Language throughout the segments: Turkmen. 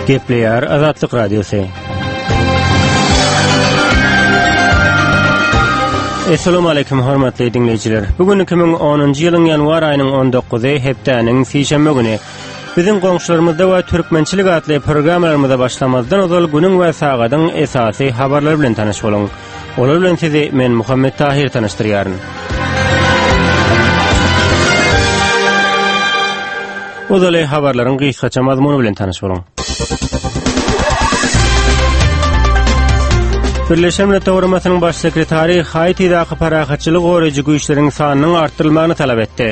Gepleyer Azatlyk Radiosu. Assalamu alaykum hormatly dinleyijiler. Bugün 2010-njy ýylyň ýanwar aýynyň 19-y hepdeniň sişenme güni. Bizim goňşularymyzda we türkmençilik adly programmalarymyza başlamazdan öňe günüň we sagadyň esasy habarlary bilen tanyş bolaň. Olar bilen sizi men Muhammed Tahir tanıştyrýaryn. Odaly habarlaryň gysgaça mazmuny bilen tanyş bolaň. Birleşen Milletler Guramasynyň baş sekretary Haiti'däki parahatçylyk goraýjy güýçleriň sanynyň artdyrylmagyny talap etdi.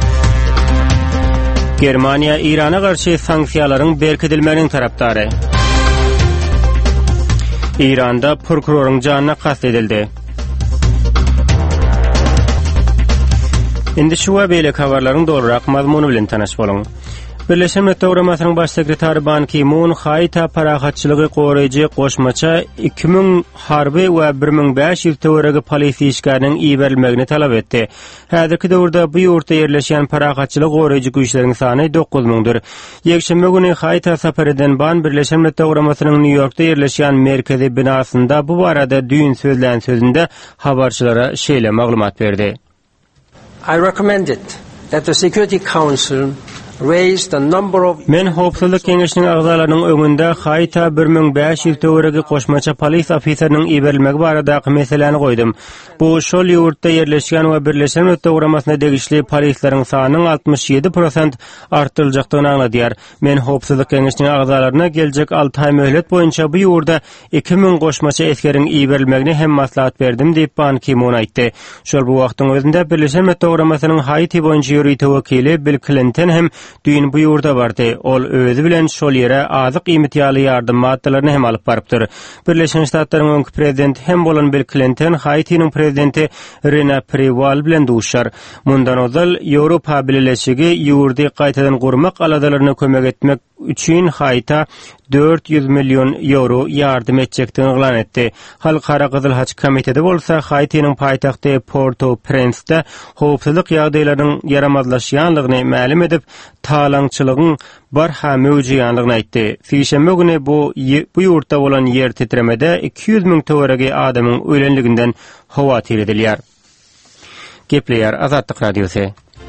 Germaniýa Irana garşy sanksiýalaryň berkidilmeginiň tarapdary. İranda prokuroryň janyna kast edildi. Indi şu we beýle habarlaryň dolurak mazmuny bilen tanyş bolaň. Birleşen Milletler Guramasynyň baş sekretary Ban Ki-moon Haýta parahatçylygy goraýjy goşmaça 2000 harby we 1500 töweregi polis işgäriniň iberilmegini talap etdi. Häzirki döwürde bu ýurtda ýerleşýän parahatçylyk goraýjy güýçleriň sany 9000'dyr. Ýekşembe güni Haýta sapar eden Ban Birleşen Milletler Guramasynyň New York'da ýerleşýän merkezi binasynda bu barada düýün sözlän sözünde habarçylara şeýle maglumat berdi. I recommended that the Security Council raised the number of Men howpsuzlyk keňeşiniň agzalarynyň öňünde Haýta 1500 töweregi goşmaça polis ofiseriniň iberilmegi baradaky meseleni goýdum. Bu şol ýurtda ýerleşýän we Birleşen Milletler Guramasyna degişli polisleriň sanynyň 67% artdyryljakdygyny aňladýar. Men howpsuzlyk keňeşiniň agzalaryna geljek 6 aý möhlet boýunça bu ýurda 2000 goşmaça eskeriň iberilmegini hem maslahat berdim diýip Ban Ki-moon aýtdy. Şol bu wagtyň özünde Birleşen Milletler Guramasynyň Haiti boýunça ýöri tewekili Bill Clinton hem düýün bu ýurda bardy. Ol özü bilen şol ýere azyk ýmitiýaly ýardym maddalaryny hem alyp barypdyr. Birleşen Ştatlaryň öňkü prezidenti hem bolan Bill Clinton Haiti'niň prezidenti Rene Preval bilen duşar. Mundan ozal Ýewropa Birleşigi ýurdy gaýtadan gurmak aladalaryna kömek etmek üçin Haýta 400 milyon euro ýardym etjekdigini elan etdi. Halkara Gyzyl Haç komiteti bolsa Haiti'niň paýtagty Port-au-Prince'de howpsuzlyk ýagdaýlarynyň yaramazlaşýanlygyny ma'lum edip, talaňçylygyň barha mewjudýanlygyny aýtdy. Sişenme güni bu ýurtda bolan ýer titremede 200.000 töweregi adamyň ölenliginden hawatyr edilýär. Gepleyer Azatlyk Radiosu.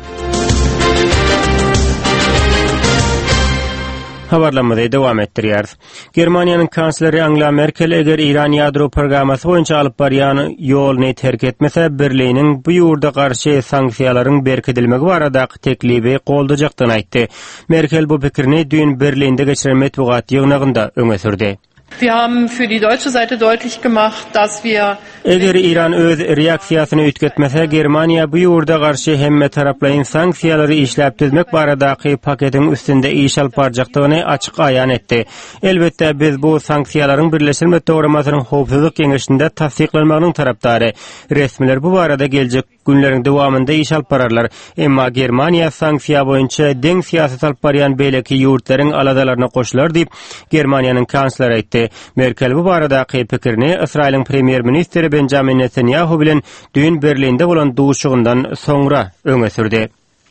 Habarlamada dowam etdirýär. Germaniýanyň kansleri Angela Merkel eger İran ýadro programmasy boýunça alyp barýan ýoluny terk etmese, birliginiň bu ýurda garşy sanksiýalaryň berkidilmegi baradaky teklibi goldajakdygyny aýtdy. Merkel bu pikirini düýün Berlinde geçiren metbuat ýygnagynda öňe sürdi. Wir haben für die deutsche Seite deutlich gemacht, dass wir eger İran öz reaksiýasyny ütketmese, Germaniýa bu ýurda garşy hemme taraplaryň sanksiýalary işläp düzmek baradaky paketiň üstünde iş alyp barjakdygyny açyk aýan etdi. Elbetde biz bu sanksiýalaryň Birleşen Milletler Guramasynyň howpsuzlyk keňeşinde tasdiklenmeginiň tarapdary. Resmiler bu barada geljek günleriň dowamında iş alyp bararlar. Emma Germaniýa sanksiýa boýunça deň siýasat alyp barýan beýleki ýurtlaryň aladalaryna goşular diýip Germaniýanyň kansleri aýtdy. Merkel bu baradaky pikirini Israýlyň premier ministri Benjamin Netanyahu bilen düýün Berlinde bolan duşugyndan soňra öňe sürdi.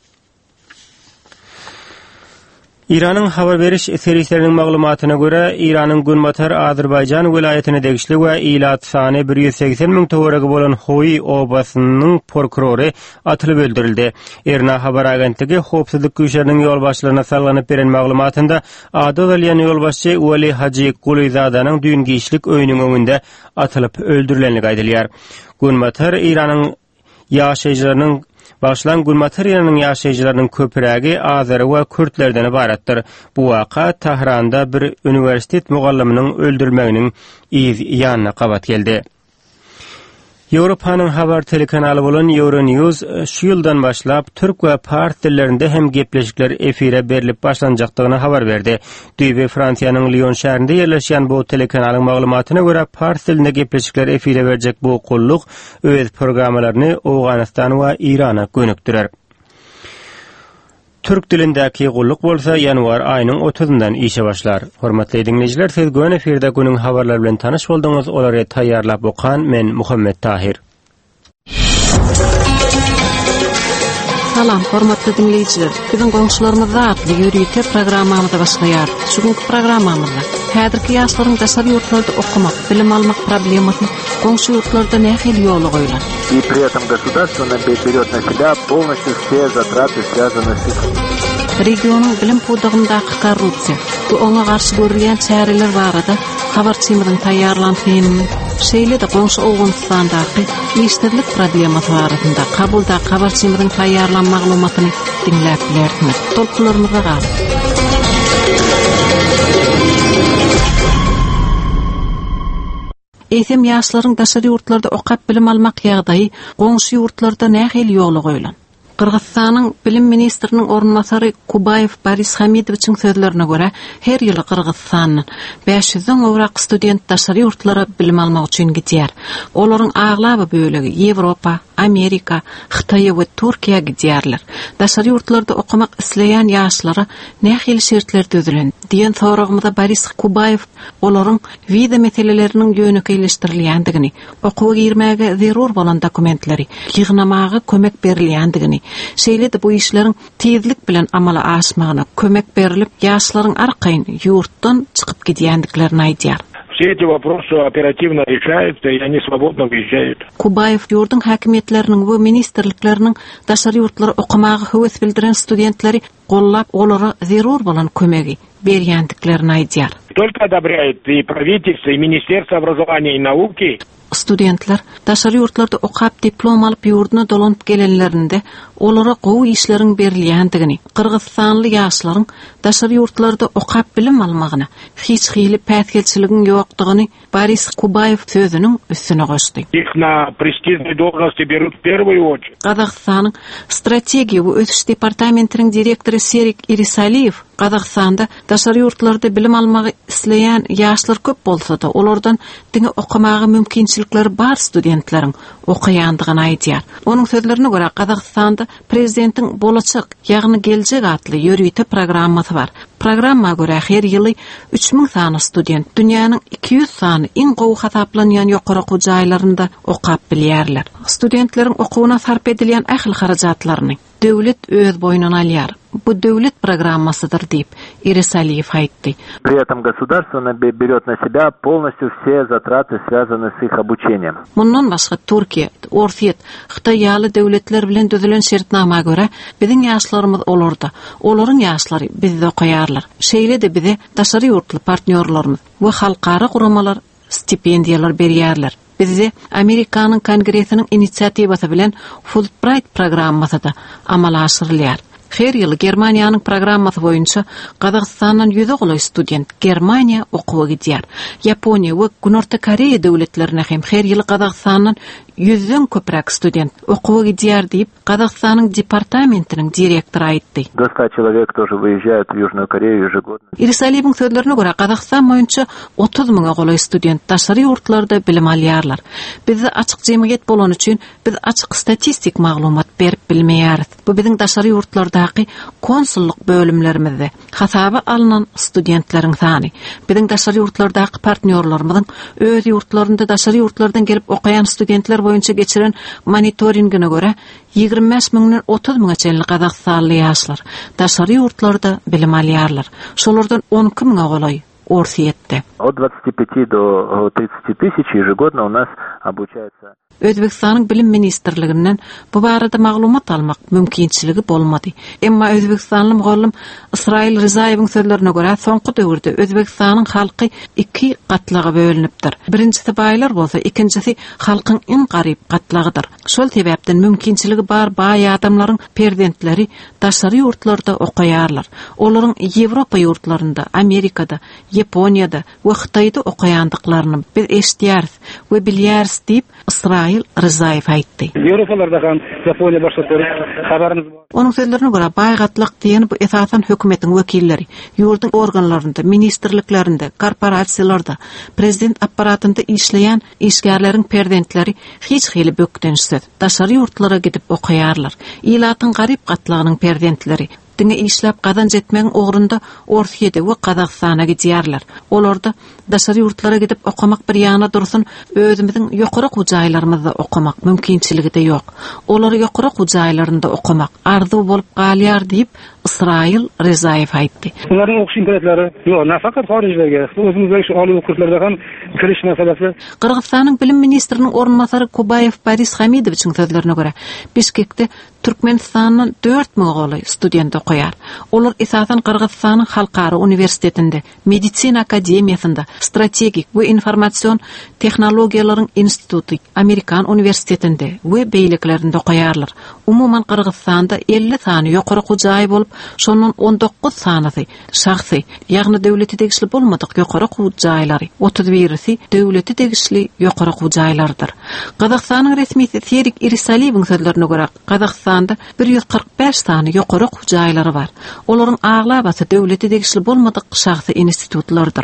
İranyň habar beriş serwisleriniň maglumatyna görä, İranyň Günbatar Azerbaýjan vilayetine degişli we ilat sany 180.000 töweregi bolan Hoy obasynyň prokurory atylyp öldürildi. Erna habar agentligi howpsuzlyk güýçleriniň ýolbaşçylaryna salganyp beren maglumatynda Adadalyan ýolbaşçy Wali Haji Gulizadanyň düýün giýişlik öýüniň öňünde atylyp öldürilenligi aýdylýar. Günbatar İranyň ýaşaýjylarynyň Başlan Gulmateriýanyň ýaşaýjylarynyň köpürägi Azeri we Kürtlerden ibaratdyr. Bu waka Tahranda bir uniwersitet mugallimynyň öldürülmeginiň iz ýanyna gabat geldi. Ýewropanyň habar telekanaly bolan Euronews şu ýyldan başlap türk we fars dillerinde hem gepleşikler efire berilip başlanjakdygyny habar berdi. Düýbe Fransiýanyň Lyon şäherinde ýerleşýän bu telekanalyň maglumatyna görä fars dilinde gepleşikler efire berjek bu golluk öz programmalaryny Awganystan we Irana gönükdirer. Türk dilindäki golluk bolsa ýanwar aýynyň 30-ndan işe başlar. Hormatly dinleýijiler, siz gön efirde günüň habarlary bilen tanyş boldyňyz. Olary taýýarlap okan men Muhammed Tahir. Salam, hormatly dinleyijiler. Bizim goňşularymyzda atly ýürüýte programmamyzda başlaýar. Şugunky programmamyzda häzirki ýaşlaryň daşary ýurtlarda okumak, bilim almak problemasyny goňşy ýurtlarda nähili ýoly goýulan. И при этом государство берет на себя полностью все затраты, связанные с Regionyň bilim pudagyndaky korrupsiýa, bu oňa garşy görülýän çäreler barada habarçymyň taýýarlanýanyny, şeýle de goňşy Awgunistandaky iştirlik problemasy barada kabulda habarçymyň taýýarlan maglumatyny dinläp bilersiňiz. Tolkularymyza galy. Eýsem ýaşlaryň daşary ýurtlarda okap bilim almak ýagdaýy goňşy ýurtlarda nähili ýoly goýulan. Kırgızstanyň bilim ministriniň ornmasary Kubayev Boris Hamidowiçiň sözlerine göre her ýyly Kırgızstanyň 500-den owrak student daşary ýurtlara bilim almak üçin gidýär. Olaryň aglaby bölegi Ýewropa, Amerika, Hytaý we Türkiýe gidýärler. Daşary ýurtlarda okumak isleýän ýaşlara nähili şertler düzülen diýen soragymyza Boris Kubayev olaryň wiza meseleleriniň ýönükleşdirilýändigini, okuwy girmäge zerur bolan dokumentleri ýygnamagy kömek berilýändigini, şeýle de bu işleriň tezlik bilen amala aşmagyna kömek berilip ýaşlaryň arkaýyn ýurtdan çykyp gidýändiklerini aýdýar. Все эти вопросы оперативно решаются, и они свободно выезжают. Kubayev ýurdun häkimetleriniň we ministrlikleriniň daşary ýurtlara okumagy höwes bildiren studentleri gollap olara zerur bolan kömegi berýändiklerini aýdýar. Только одобряет и правительство, и Министерство образования и науки. Studentler daşary ýurtlarda okap diplom alyp ýurduna dolanyp gelenlerinde olara gowy işleriň berilýändigini, Kırgızstanly ýaşlaryň daşary ýurtlarda okap bilim almagyna hiç hili pätgelçiligiň ýokdugyny Boris Kubayev sözüniň üstüne goşdy. Их на престижные должности берут в первую очередь. Kazakstanyň strategiýa we ötüş departamentiniň direktory Serik Irisaliyev Kazakstanda daşary ýurtlarda bilim almagy isleýän ýaşlar köp bolsa-da olardan diňe okumagy mümkinçilikleri bar studentleriň okuýandygyny aýdýar. Onuň sözlerine görä Kazakstanda prezidentiň bolajak, ýagny geljek atly ýörüýte programmasy bar. Programma göre her ýyly 3000 sany student dünýäniň 200 sany iň gowy hasaplanýan ýokary jaýlarynda okap bilýärler. Studentleriň okuwyna sarp edilýän ähli harajatlaryny döwlet öz boýnuna alýar. Bu döwlet programmasydyr diýip Irisaliyev aýtdy. При этом государство берет на себя полностью все затраты, связанные с их обучением. Mundan başga Türkiýe, Orfiýet, Hytaý ýaly döwletler bilen düzülen şertnamага göre biziň ýaşlarymyz olarda, olaryň ýaşlary bizde okuýarlar. Şeýle de bize daşary ýurtly partnerlarymyz we halkara guramalar stipendiýalar berýärler. Bizde Amerikanyň Kongresiniň inisiativasy bilen Fulbright programmasy da amala aşyrylýar. Her ýyly Germaniýanyň programmasy boýunça Kazakstandan 100 goly student Germaniýa okuwy gidýär. Ýaponiýa we Günorta Koreýa döwletlerine hem her ýyly Kazakstandan 100-den köprek student okuwy gidýär diýip Kazakstanyň departamentiniň direktory aýtdy. До 100 человек тоже выезжают в Южную Корею ежегодно. Irisaliyewiň sözlerine görä Kazakstan boýunça 30 000 goly student daşary ýurtlarda bilim alýarlar. Bizde açyk jemgyýet bolan üçin biz açyk statistik maglumat berip bilmeýäris. Bu biziň daşary ýurtlardaky konsulluk bölümlerimizde hasaba alynan studentleriň sany. Biziň daşary ýurtlardaky partnerlarymyzyň öz ýurtlarynda daşary ýurtlardan gelip okuyan studentler boýunça geçiren monitoringine göre 25 000-den 30 000-a çenli Kazakstanly ýaşlar daşary ýurtlarda bilim alýarlar. Şolardan 12 000 goly Orfiýetde. От 25 до 30 тысяч ежегодно у нас обучается. Özbekistanyň bilim ministrliginden bu barada maglumat almak mümkinçiligi bolmady. Emma Özbekistanly mugallim Israil Rizayewiň sözlerine görä soňky döwürde Özbekistanyň halky 2 gatlaga bölünipdir. Birincisi baýlar bolsa, ikincisi halkyň iň garyp gatlagydyr. Şol sebäpden mümkinçiligi bar baý adamlaryň perdentleri daşary ýurtlarda okuýarlar. Olaryň Ýewropa ýurtlarynda, Amerikada, Ýaponiýada we Hytaýda okuýandyklaryny biz eşitýäris we bilýäris diýip Israil Rizayev aýtdy. Ýewropalarda hem Ýaponiýa başga habaryňyz bar. Onuň sözlerine görä baýgatlyk diýen bu esasan hökümetiň wekilleri, ýurdun organlarynda, ministrliklerinde, korporasiýalarda, prezident apparatynda işleýän işgärleriň perdentleri hiç hili bökdenişsiz daşary ýurtlara gidip okuýarlar. Ilatyň garyp gatlagynyň perdentleri Diňe işläp gazanç etmeň ogrunda Ortiýede we Kazakstana gidýärler. Olarda daşary ýurtlara gidip okamak bir ýana dursun, özümiziň ýokary gujaýlarymyzda okamak mümkinçiligi de ýok. Olar ýokary gujaýlarynda okamak arzu bolup galýar diýip Israil Rezaev aýtdy. Onların okuş imkaniyetleri yok. Nafaqat harijlerge, özümüzdeki şu aly okurslarda ham kiriş meselesi. Kırgızstanyň bilim ministriniň ornmasary Kubayev Baris Hamidowiçiň sözlerine göre Bişkekde Türkmenistanyň 4000 goly student okuyar. Olar esasen Kırgızstanyň Halkara Universitetinde, Medisina Akademiýasynda, Strategik we Informasiýon Tehnologiýalaryň Instituty, Amerikan Universitetinde we beýliklerinde okuyarlar. Umuman Kırgızstanda 50 sany ýokary gujaý bolup, şonun 19 sanysy şahsy, ýagny döwleti degişli bolmadyk ýokary gujaýlary, 31-si döwleti degişli ýokary gujaýlardyr. Kazakstanyň resmisi Serik Irisaliýewiň sözlerine görä, Kazakstanda 145 sany ýokary gujaýlary bar. Olaryň aglabasy döwleti degişli bolmadyk şahsy institutlardyr.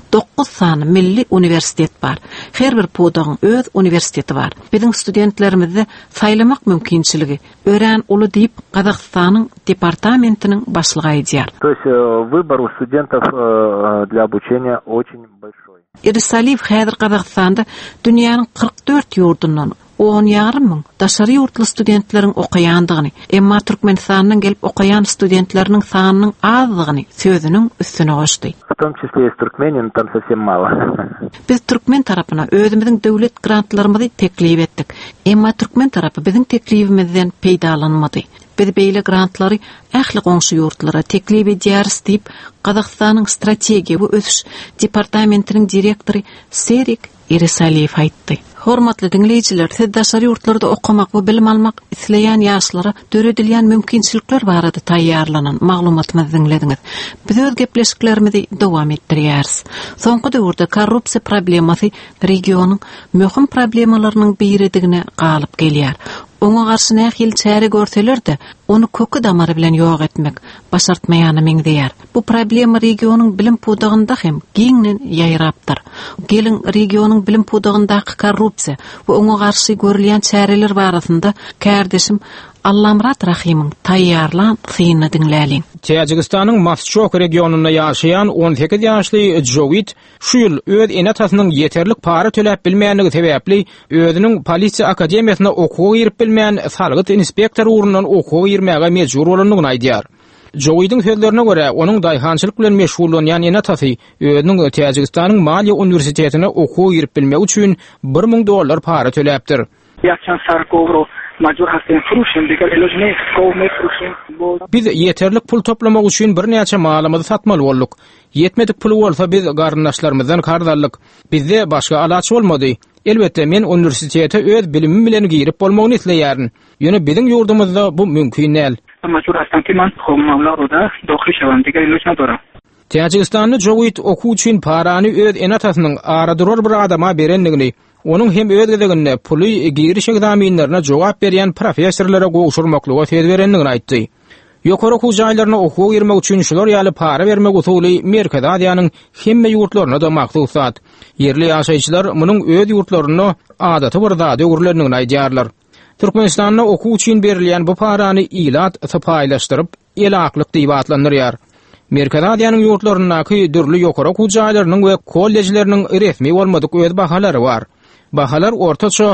9 sany milli universitet bar. Her bir podagyň öz universiteti bar. Biziň studentlerimizde saýlamak mümkinçiligi ören uly diýip Kazakstanyň департаментinin başlygy aýdýar. То есть выбор у студентов для обучения очень большой. Irisaliýew häzir Kazakstanda dünýäniň 44 ýurdundan 10,5 ming daşary ýurtly studentleriň okuýandygyny, emma Türkmenistanyň gelip okuyan studentleriniň sanynyň azlygyny sözüniň üstüne goşdy. В том числе и из Туркмении, но там совсем мало. Biz Türkmen tarapyna özümiziň döwlet grantlarymyzy teklip etdik. Emma Türkmen tarapy biziň teklibimizden peýdalanmady. Biz beýle grantlary ähli goňşy ýurtlara teklip edýäris diýip Kazakstanyň strategiýa we ösüş departamentiniň direktory Serik Irisaliýew aýtdy. Hormatly dinleýijiler, siz daşary ýurtlarda okumak we bilim almak isleýän ýaşlara döredilýän mümkinçilikler barada taýýarlanan maglumatymyzy dinlediňiz. Biz öz gepleşiklerimizi dowam etdirýäris. Soňky döwürde korrupsiýa problemasy regionyň möhüm problemalarynyň biridigine galyp gelýär. Oňa garşy nähil çäre görseler de, onu kökü damary bilen ýok etmek başartmaýany meňdeýär. Bu problema regionyň bilim pudagynda hem giňden ýaýrapdyr. Gelin regionyň bilim pudagyndaky korrupsiýa we oňa garşy görülýän çäreler barasynda kärdeşim Allamrat Rahim'in tayyarlan syny dinläliň. Täjikistanyň Masçok regionunda ýaşaýan 18 ýaşly Jowit şu ýyl öz enatasynyň ýeterlik para töläp bilmänligi sebäpli özüniň polisiýa akademiýasyna okugy girip bilmän salgyt inspektor urundan okugy girmäge mejbur bolandygyny aýdýar. Jowit'in sözlerine göre onun daýhançylyk bilen meşgullanýan enatasy özüniň Täjikistanyň Maliýa Universitetine okugy girip bilmek üçin $1000 para töläpdir. Ýakçan sarkovro majbur hasen fruşyn diýer elojne kovmek fruşyn. Biz ýeterlik pul toplamak üçin bir näçe malymyzy satmaly bolduk. Yetmedik pul bolsa biz garyndaşlarymyzdan kardarlyk. Bizde başga alaç bolmady. Elbette men universitete öz bilimim bilen girip bolmagyny isleýärin. Ýöne biziň ýurdumyzda bu mümkin näl. Majbur hasen kiman howmawlarda dohly şawan diýer elojne dora. Täjikistanyň Jowit okuw üçin parany öz enatasynyň aradyrar bir adama berenligini, onun hem öz gezeginde puly giriş egzaminlerine jogap berýän professorlara gowşurmaklyga söz berenligini aýtdy. Ýokary gujaýlaryna okuw girmek üçin şular ýaly para bermek usuly Merkez Aziýanyň hemme ýurtlaryna da maksat. Yerli ýaşaýjylar munyň öz ýurtlaryna adaty bir zat öwürlendigini aýdýarlar. Türkmenistanda okuw üçin berilýän bu parany ilat sapaýlaşdyryp elaklyk diýip atlandyrýar. Merkez Aziýanyň ýurtlarynaky dürli ýokary gujaýlarynyň we kollejleriniň resmi bolmadyk öz bahalary bar. Bahalar ortaça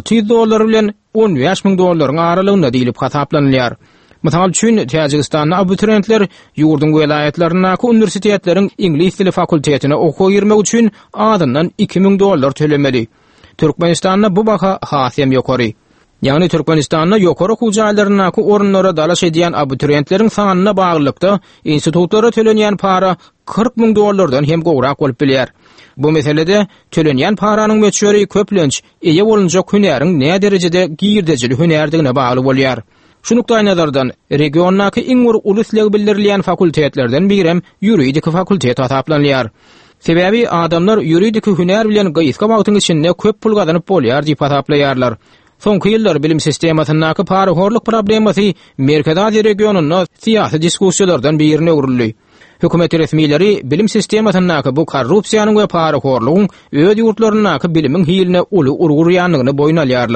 $600 bilen $15,000 aralygyna diýilip hasaplanýar. Mysal üçin Täjikistanyň abiturientler ýurdun welaýatlarynaky universitetleriň ingliz dili fakultetine okuw girmek üçin adyndan $2,000 tölemeli. Türkmenistanda bu baha hasem ýokary. Ýani Türkmenistanda ýokary gujaýlarynaky orunlara dalaş edýän abiturientleriň sanyna baglykda institutlara tölenýän para $40,000 hem gowrak bolup bilýär. Bu meselede tölenýän paranyň meçhuri köplenç, eýe bolunja hünäriň näme derejede girdejili hünärdigine bagly bolýar. Şunukdaý nazardan regionnaky iň uluslygy bildirilýän fakultetlerden birem ýuridik fakultet hasaplanýar. Sebäbi adamlar ýuridik hünär bilen gyýyska wagtyň içinde köp pul gazanyp bolýar diýip hasaplaýarlar. Soňky ýyllar bilim sistemasynyň para horluk problemasy Merkez Aziýa regionunda syýasy diskussiýalardan birine urildi. Hökümet resmileri bilim sistemasynyň bu korrupsiýanyň we para horlugyň öz ýurtlarynyň bilimiň hiline uly urgurýanlygyny boýun alýarlar.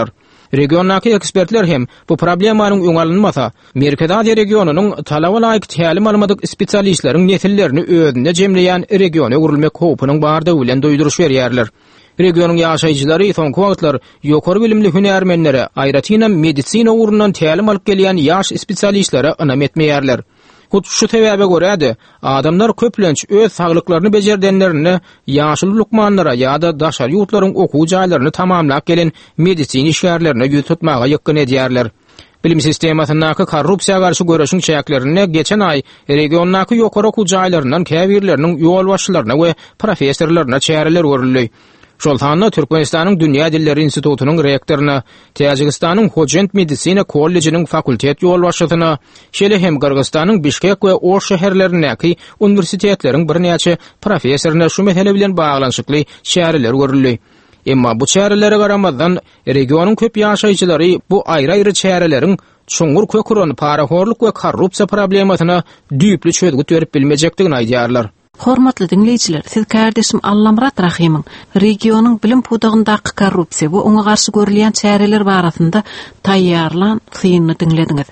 Regiondaki ekspertler hem bu problemanyň öňalynmasa, Merkez Aziýa regionunyň talaba laýyk tälim almadyk spesialistlaryň nesillerini özünde jemleýän regiona gurulmak howpynyň barda bilen doýduruş berýärler. Regionun ýaşaýjylary soňky wagtlar ýokary bilimli hünärmenlere, aýratyna medisina urundan tälim alyp gelýän ýaş spesialistlere ynam etmeýärler. Şu sebäbe görä adamlar köplenç öz saglyklaryny bejerdenlerini ýaşyl lukmanlara ýa-da daşar ýurtlaryň okuw jaýlaryny tamamlap gelen medisina işgärlerine ýüz tutmaga ýakyn edýärler. Bilim sistemasynyňky korrupsiýa garşy görüşiň çäklerini geçen ay regionnaky ýokary okuw jaýlaryndan käbirleriniň ýol başçylaryna we professorlaryna çäreler görüldi. Şol hanna Türkmenistanyň Dünýä Dilleri Institutunyň rektoryna, Täjikistanyň Hojent Medisina kollejiniň fakultet ýol başçysyna, şeýle hem Kyrgyzstanyň Bişkek we Oş şäherlerindäki universitetleriň birnäçe professoryna şu mesele bilen baglanşykly şäherler görüldi. Emma bu şäherlere garamazdan regionyň köp ýaşaýjylary bu aýry-aýry şäherleriň çuňgur kökürün parahorluk we korrupsiýa problemasyna düýpli çözgüt berip bilmejekdigini aýdýarlar. Hormatly dinleyijiler, siz kardeşim Allamrat Rahimyň regionyň bilim pudagyndaky korrupsiýa we oňa garşy görülýän çäreler barasynda taýýarlan synyny dinlediňiz.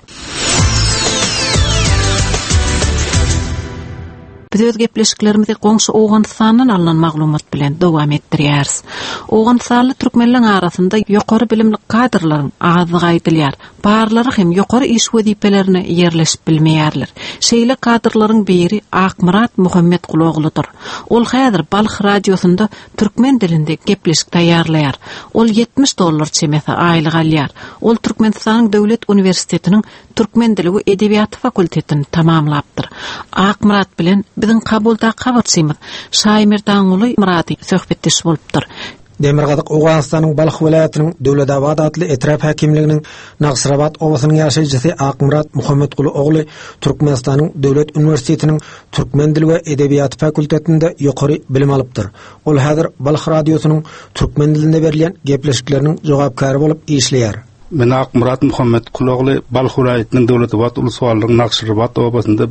Biz öz gepleşiklerimizi goňşy Owganystanyň alynan maglumat bilen dowam etdirýäris. Owganystanly türkmenliň arasynda ýokary bilimli kadrlaryň azygy aýdylýar. Barlary hem ýokary iş wezipelerini ýerleşip bilmeýärler. Şeýle kadrlaryň biri Akmurat Muhammed Ogludur. Ol häzir Balx radiosunda türkmen dilinde gepleşik taýýarlaýar. Ol $70 çemese aýlyk alýar. Ol Türkmenistanyň Döwlet Uniwersitetiniň türkmen dili we edebiýat fakultetini tamamlapdyr. Akmurat bilen bizin kabulda kabarçymyz Şaýmir Daňuly Murady söhbetdeş bolupdyr. Demirgadyk Owganystanyň Balx welaýatynyň Döwledabad adly etraf häkimliginiň Naxçırabat owasynyň ýaşaýjysy Akmurat Muhammed Ogly Türkmenistanyň Döwlet Uniwersitetiniň türkmen dili we edebiýat fakultetinde ýokary bilim alypdyr. Ol häzir Balx radiosynyň türkmen dilinde berilýän gepleşikleriniň jogapkary bolup işleýär. Men Akmurat Muhammed Ogly Balx welaýatynyň Döwletabad ulusyň Naxçırabat owasynda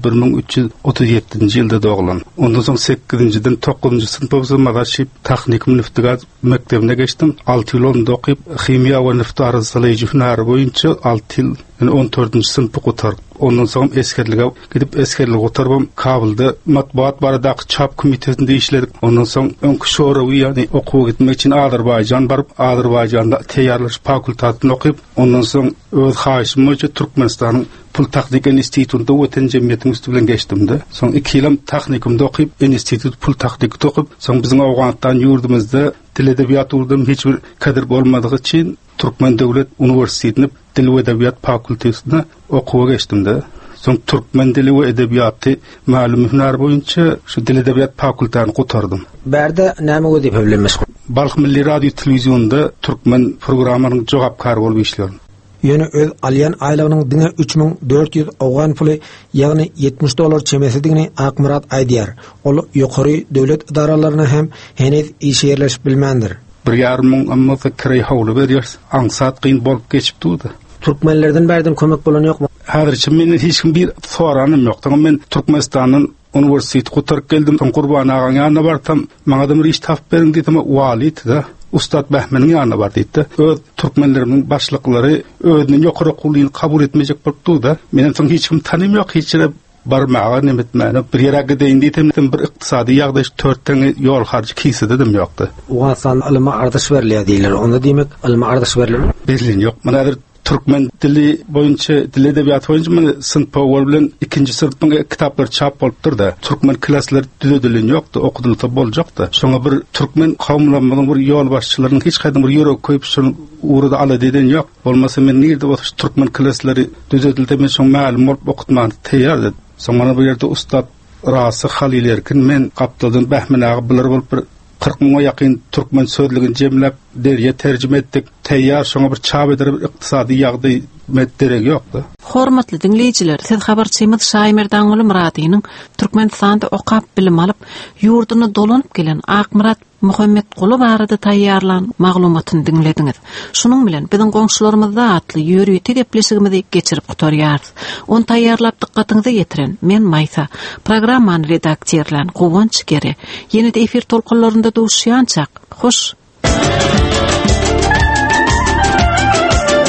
1337-nji ýylda doglan. Ondan soň 8-nji-den 9-njy synpyma magaşyp technik müftigat mekdebine geçdim. 6 ýyl onda okyp chimiýa we neft aralaýjy hünäri boýunça 6 ýyl 14-nji synpy gotardyp. Ondan soň eskerlige gidip eskerlige gotarmam Kabulda matbuat baradaky çap komitesinde işledik. Ondan soň öňkü şorawy ýani okuw gitmek üçin Azerbaýjan baryp Azerbaýjanda teýýarlaş fakultatyny okyp, ondan soň öz haýşym boýunça Türkmenistanyň Pul Technik Institutunda öten jemgyýetiň üstünden geçdimde. Soň 2 ýyl technikumda okyp, institut Pul Technikde okyp, soň biziň Owganystan ýurdumyzda dil edebiýat urudym hiç bir kadir bolmadygy üçin Türkmen Döwlet Uniwersitetinde Dil we Edebiýat fakultetine okuwa geçdimde. Soň türkmen dili we edebiýaty ma'lum hünär boýunça şu dil edebiýat fakultetiny gotardym. Berde näme wezip bilenmeş? Balx Milli Radio Telewizionyna türkmen programmarynyň jogapkary bolup işlerim. Ýöne öz alýan aýlygynyň diňe 3400 awgan puly, ýagny $70 çemesedigini Akmurat aýdýar. Ol ýokary döwlet idaralaryna hem henüz iş ýerleşip bilmendir. 1,5 amma fikri hawly berýär. Aňsat gyn bolup geçip durdy. Türkmenlerden berden kömek bolan ýokmy? Häzirçe meni hiç kim bir soranym ýok. Men Türkmenistanyň Uniwersitet gotaryp geldim. Qurban agaň ýanyna bartam. Maňa da bir iş tapyp berin diýdim. Walit da Ustad Behmeniň ýanyna bar diýdi. Öz türkmenleriň başlyklary özüni ýokary okuwlyny kabul etmejek bolup durdy. Menen soň hiç kim tanym ýok, hiç barmaga nemetmäne. Bir ýere gideýin diýdim, bir ykdysady ýagdaş 4 tane ýol harjy kise dedim ýokdy. Owganystan ilmi ardaş berilýär diýler. Onda diýmek ilmi ardaş berilýär. Berilýän ýok. Manadır türkmen dili boýunça dil edebiýaty boýunça men synpy bilen 2-nji sınıfyň kitaplar çap bolupdyr da. Türkmen klasslar düzedilen ýokdy, okudylsa boljakdy. Şoňa bir türkmen kawmlarynyň bir ýol başçylarynyň hiç gaýdan bir ýörek koýup şonu uruda ala diýen ýok. Bolmasa men nirde otuş türkmen klasslary düzedildi, men şoň ma'lum bolup okutmagy teýýär. Soňra bu ýerde ustad Rasy Halil Erkin men gapdadan Behmen agy biler bolup bir 40 000 ýakyn türkmen sözlügini jemläp derýe terjime etdik. Teýýär şoňa bir çap eder bir ykdysady ýagdaý metderek ýokdy. Hormatly dinleyijiler, siz habarçymyz Şaýmir Daňuly Muradynyň Türkmenistanda okap bilim alyp ýurduny dolanyp gelen Akmurat Muhammed Ogly barada taýýarlan maglumatyny dinlediňiz. Şunuň bilen biziň goňşularymyzda atly ýörüýti gepleşigimizi geçirip gutarýarys. Onu taýýarlap dikkatyňyza getiren men Maýsa, programmany redaktörlän Gowunç Gere. Ýene-de efir tolkunlarynda duşýançak. Hoş.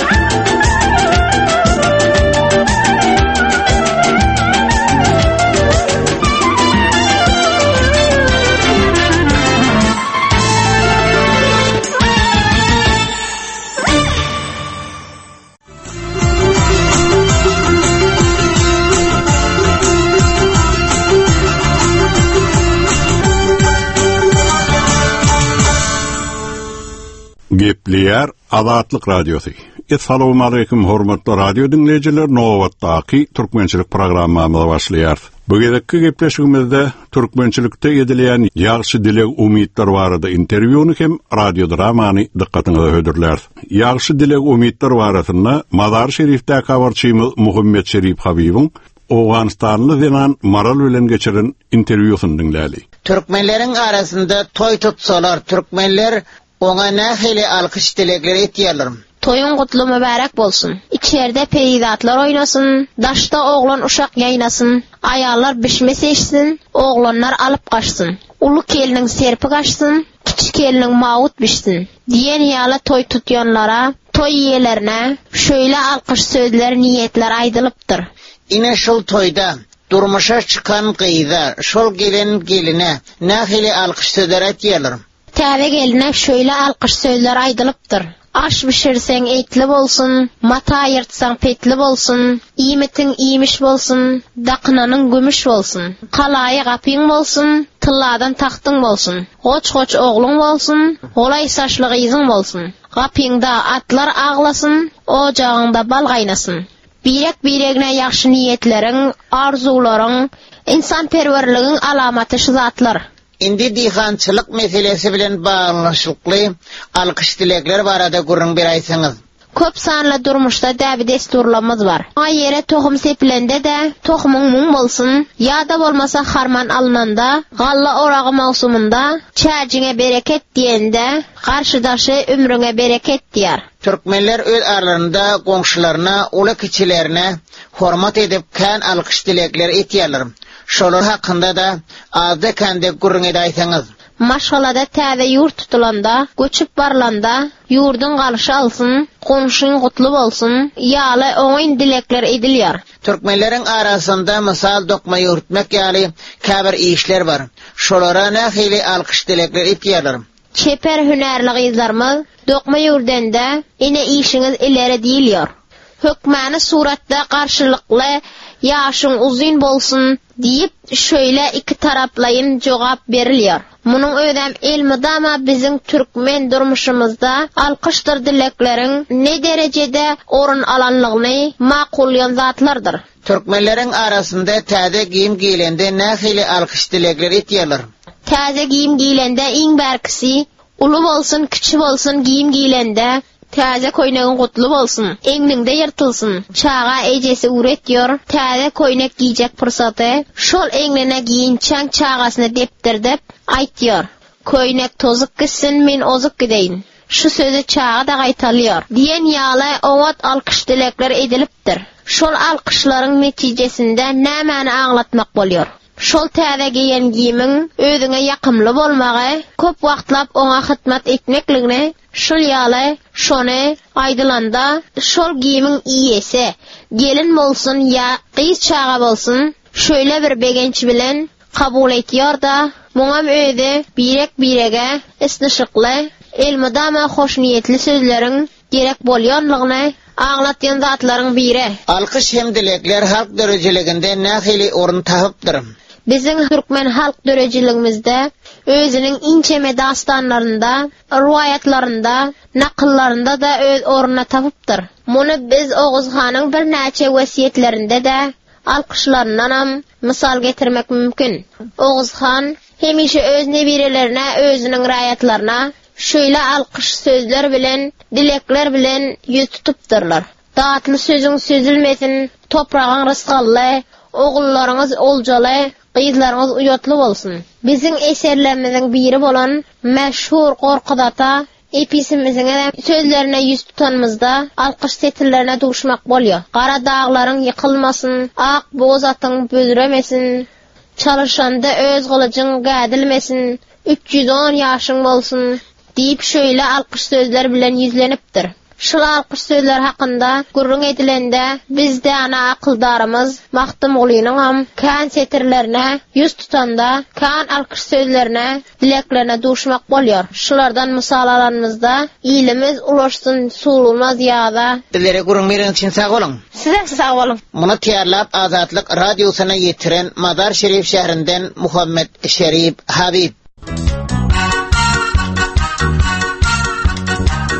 Gepleyer Azatlyk Radiosu. Assalamu alaykum hormatly radio dinleyijiler. Nowatdaky türkmençilik programmamyza başlaýar. Bu gezekki gepleşigimizde türkmençilikde edilen ýagşy dilek umytlar barada interwýuny hem radio dramany dikkatyňize hödürler. Ýagşy dilek umytlar barasynda Mazar Şerifde habarçymyz Muhammed Şerif Habibiň Owganistanly Zenan Maral bilen geçiren interwýusyny dinläli. Türkmenlerin arasında toy tutsalar, Türkmenler ona nähili alkış dilekleri etýärler. Toyun kutlu mübarek bolsun. İçeride peridatlar oynasın, daşta oğlan uşak yaynasın, ayarlar bişme seçsin, oğlanlar alıp kaçsın. Ulu kelinin serpi kaçsın, küçük kelinin mağut bişsin. Diyen yala toy tutyanlara, toy yiyelerine şöyle alkış sözler, niyetler aydılıptır. Ine şol toyda durmuşa çıkan kıyda, şol gelen geline nähili alkış sözler etýärler. Täze geline şöyle alkış sözler aydılıptır. Aş pişirsen etli bolsun, mata yırtsan petli bolsun, iýmetin iýmiş bolsun, daqynanyň gümüş bolsun, kalaýy gapyň bolsun, tylladan taxtyň bolsun, goç ogluň bolsun, golay saçly gyzyň bolsun, gapyňda atlar aglasyn, ojagyňda bal gaýnasyn. Birek-biregine ýaxşy niýetleriň, arzularyň, insanperwerligiň alamaty şu zatlar. Indi dihançılık meselesi bilen bağlanışykly alkış dilekler barada gurrun bir aýsaňyz. Köp sanly durmuşda däbi desturlarymyz bar. Aý ýere tohum sepilende de tohumyň muň bolsun, ýa-da bolmasa harman alnanda, galla oragy mawsumynda çäjiňe bereket diýende, garşydaşy ömrüňe bereket diýär. Türkmenler öz aralarında goňşylaryna, uly kiçilerine hormat edip kän alkış dilekler etýärler. Şolar hakkında da azda kende gurrun edaýsaňyz. Maşgalada täze ýurt tutulanda, göçüp barlanda, ýurdun galyşy alsyn, goňşyň gutly bolsun, ýaly oňyn dilekler edilýär. Türkmenleriň arasynda mysal dokma ýurtmak ýaly käbir işler bar. Şolara nähili alkış dilekler etýärler. Çeper hünärli gyzlarymyz dokma ýurdanda ine işiňiz ileri diýilýär. Hökmäni suratda garşylykly ýaşyň uzun bolsun diýip şöyle iki taraplayın jogap berilýär. Munyň ödem elmidama biziň türkmen durmuşymyzda alkışdyr dilekleriň ne derejede orun alanlygyny makulýan zatlardyr. Türkmenleriň arasynda täze giýim giýilende nähili alkış dilekler etýärler. Täze giýim giýilende iň bärkisi uly bolsun, kiçi bolsun giýim giýilende täze koýnagyň gutly bolsun, eňliňde ýyrtylsyn. Çaga ejesi üretýär, täze koýnak giýjek pursaty, şol eňline giýinçäň çagasyny depdirdip aýtýar. Koýnak tozup gitsin, men ozup gideýin. Şu sözi çaga da gaýtalýar. Diýen ýaly owat alkış dilekler edilipdir. Şol alkışlaryň netijesinde nämäni aňlatmak bolýar? Şol täze giýen giýimiň özüňe ýakymly bolmagy, köp wagtlap oňa hyzmat etmekligini, şol ýaly şony aýdylanda şol giýimiň iýesi gelin bolsun ýa gyz çaga bolsun, şöyle bir begenç bilen kabul etýär da, muňam öýde birek-birege isnişikli, elmidama hoş niýetli sözleriň gerek bolýanlygyny aňlatýan zatlaryň biri. Alkış hem dilekler halk derejeliginde nähili orun tapypdyr. Biziň türkmen halk derejeligimizde özüniň inçeme dastanlarynda, ruwayatlarynda, nakıllarynda da öz oruna tapypdyr. Muny biz Oğuz Hanyň bir näçe wesiýetlerinde de alkışlaryndan misal getirmek mümkin. Oğuz Han hemişe öz nebirelerine, özüniň raýatlaryna şöyle alkış sözler bilen, dilekler bilen ýüz tutupdyrlar. Datly sözüň sözülmesin, topragyň rızgally, oğullaryňyz oljaly, gyzlaryňyz uyatly bolsun. Biziň eserlerimiziň biri bolan meşhur Gorkudata episimiziň sözlerine ýüz tutanmyzda alkış setillerine duşmak bolýar. Gara dağlaryň ýykylmasyn, ak boz atyň bözüremesin, çalışanda öz gylyjyň gädilmesin, 310 ýaşyň bolsun diýip şöyle alkış sözler bilen ýüzlenipdir. Şol alkış sözler hakynda gurrun edilende bizde ana akıldarymyz Maktum Gulynyň ham kan setirlerine ýüz tutanda kan alkış sözlerine, dileklerine duşmak bolýar. Şulardan mysal alanymyzda ilimiz ulaşsyn sululmaz ýa-da. Dilere gurrun beren üçin sag bolun. Size sag bolun. Muny tayarlap Azatlyk radiosyna ýetiren Mazar Şerif şäherinden Muhammed Şerif Habib.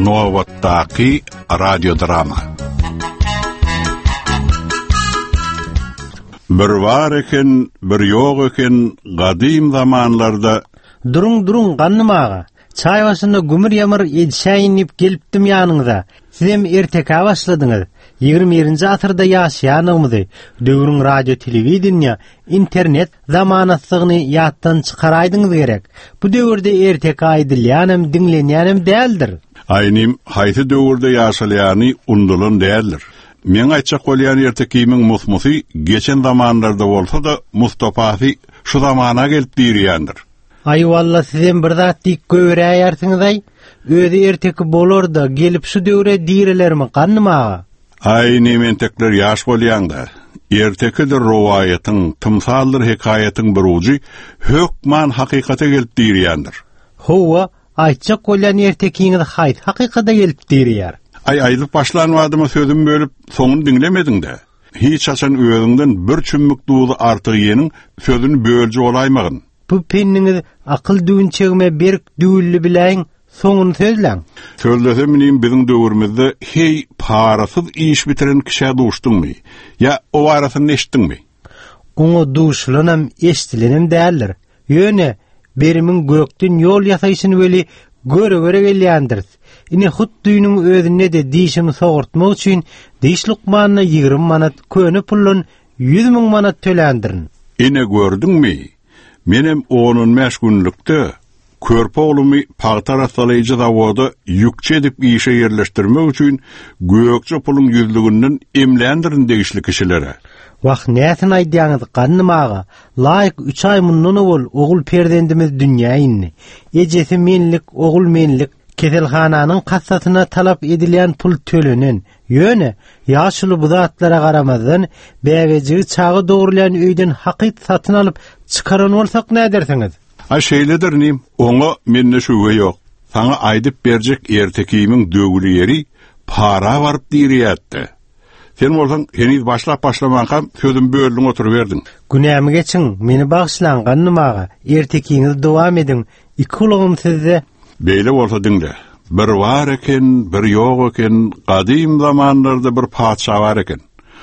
Novattaki radiodrama. Bir var eken, bir yok eken, gadim zamanlarda Durun qannımağa. Çay başında gümür yamır edişayinip gelipdim yanınıza. Sizem erteka başladınız. 21. asırda yaşayanımızı, dövrün radyo, televiziya, internet zamanasını yattan çıkaraydınız gerek. Bu dövrde erteka edileyenim, dinleyenim değildir. Aynim hayti dövrde yaşayanı undulan değildir. Men aytjak bolýan ertekimin musmusy geçen zamanlarda bolsa da Mustafa'sy şu zamana gelip dirýändir. Ay valla sizin bir zat dik göwräýärsiňiz ay. Özi erteki bolar da gelip şu döwre direlermi qannımağa? Ay nementekler ýaş bolýanda. Ertekidir rowayatyň, tymsaldyr hekayatyň bir uji hökman hakykata gelip dirýändir. Howa aytjak bolýan ertekiňiz haýt hakykata gelip dirýär. Ay aylıp başlanmadymy sözüm bölüp soňuny dinlemediň de. Hiç açan özüňden bir çümmük duýdy artyk ýenin sözüni bölje olaýmagyn. Bu penniňiz akyl düýünçegime berk düýülli biläň soňuny sözläň. Sözlesem biziň döwrümizde hey parasyz iş bitiren kişi duşdyňmy? Ya o arasyny eşitdiňmi? Oňa duşlanam eşitilenim däldir. Ýöne berimin gökden ýol ýasaýysyny beli göre gelýändir. Ine hutdynyň özüne de diýişimi sogurtmak üçin diýiş lukmanyna 20 manat, köne pullun 100.000 manat töländirin. Ine gördüňmi? Menem onun meşgullikde körpe olumy paýtar asalyjy zawoda ýükçe edip işe ýerleşdirmek üçin gökçe pulun ýüzlüginden emländirin diýişli kişilere. Waq näsin aýdýaňyz qannymaga? Laýyk 3 ay mundan ol ogul perdendimiz dünýä inni. Ejesi menlik, ogul menlik keselhananyň kassasyna talap edilen pul tölenen. Ýöne ýaşly bu zatlara garamazdan bägejigi çagy dogrulan öýden hakyt satyn alyp çıkaran bolsak näme dersiňiz? Ha şeýledir nim, oňa menne şüwe ýok. Saňa aýdyp berjek ertekimiň döwüli ýeri para baryp dirýärdi. Sen bolsaň heniz başlamaňam sözüm bölüň oturup berdiň. Günämi geçiň, meni bagşlan qannymaga, ertekiňiz dowam ediň. Iki ulugum sizde. Beýle bolsa diňle. Bir var eken, bir yok eken, gadim zamanlarda bir paça var eken.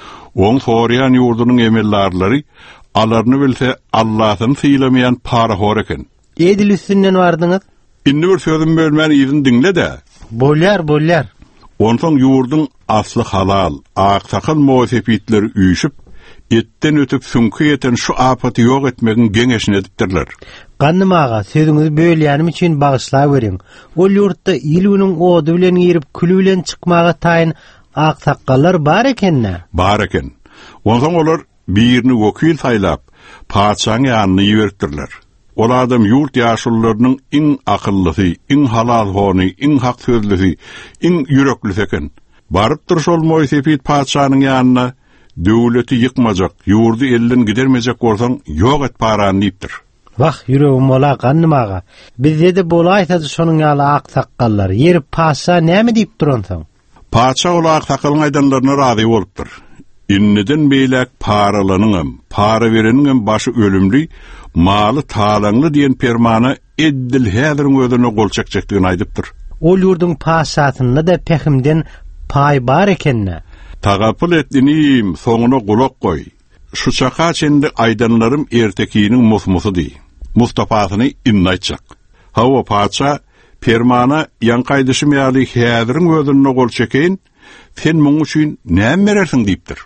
Oň Foryan ýurdunyň emellarlary alaryny bilse Allahyň syýlamayan para hor eken. Edil üstünden wardyňyz? Indi bir sözüm bölmän ýygyň dinle de. Bolýar. Onsoň ýurduň asly halal, aksakal moýsepitler üýşüp, etten ötüp sünkü eten şu apaty ýok etmegiň geňeşini edipdirler. Qannymaga sözüňizi bölýänim üçin bagşlap beriň. Ol ýurtda ilüniň odu bilen ýerip külü bilen çykmaga taýyn aksakallar bar ekenne. Bar eken. Onsoň olar birini wekil saýlap, paçaň ýanyna ýerdirler. Ol adam ýurt ýaşullarynyň iň akıllysy, iň halal hony, iň hak sözlüsi, iň ýüreklisi eken. Barypdyr şol moýsepit paçanyň ýanyna, döwleti ýykmajak, ýurdu elden gidermejek bolsaň, ýok et parany diýipdir. Waq ýüregim ola qannymaga. Bizde de bolaýsa şonuň ýaly aksakallar, ýerip paça näme diýip duransaň? Paça ola aksakalyň aýdanlaryna razy bolupdyr. İnniden beýlek paralanyňam, para vereniňam başy ölümli, maly talaňly diýen permana eddil häziriň özüne gol çekjekdigini aýdypdyr. Ol ýurduň paçasyna da pehimden pay bar ekenne. Tagapyl etdinim, soňuna gulak goý. Şu çaka çende aýdanlarym ertekiniň musmusydy. Mustafa'syny innaýtjak. Hawa paça permana ýanqaýdyşy ýaly häziriň özüne gol çekeýin, sen muň üçin näme berersiň diýipdir.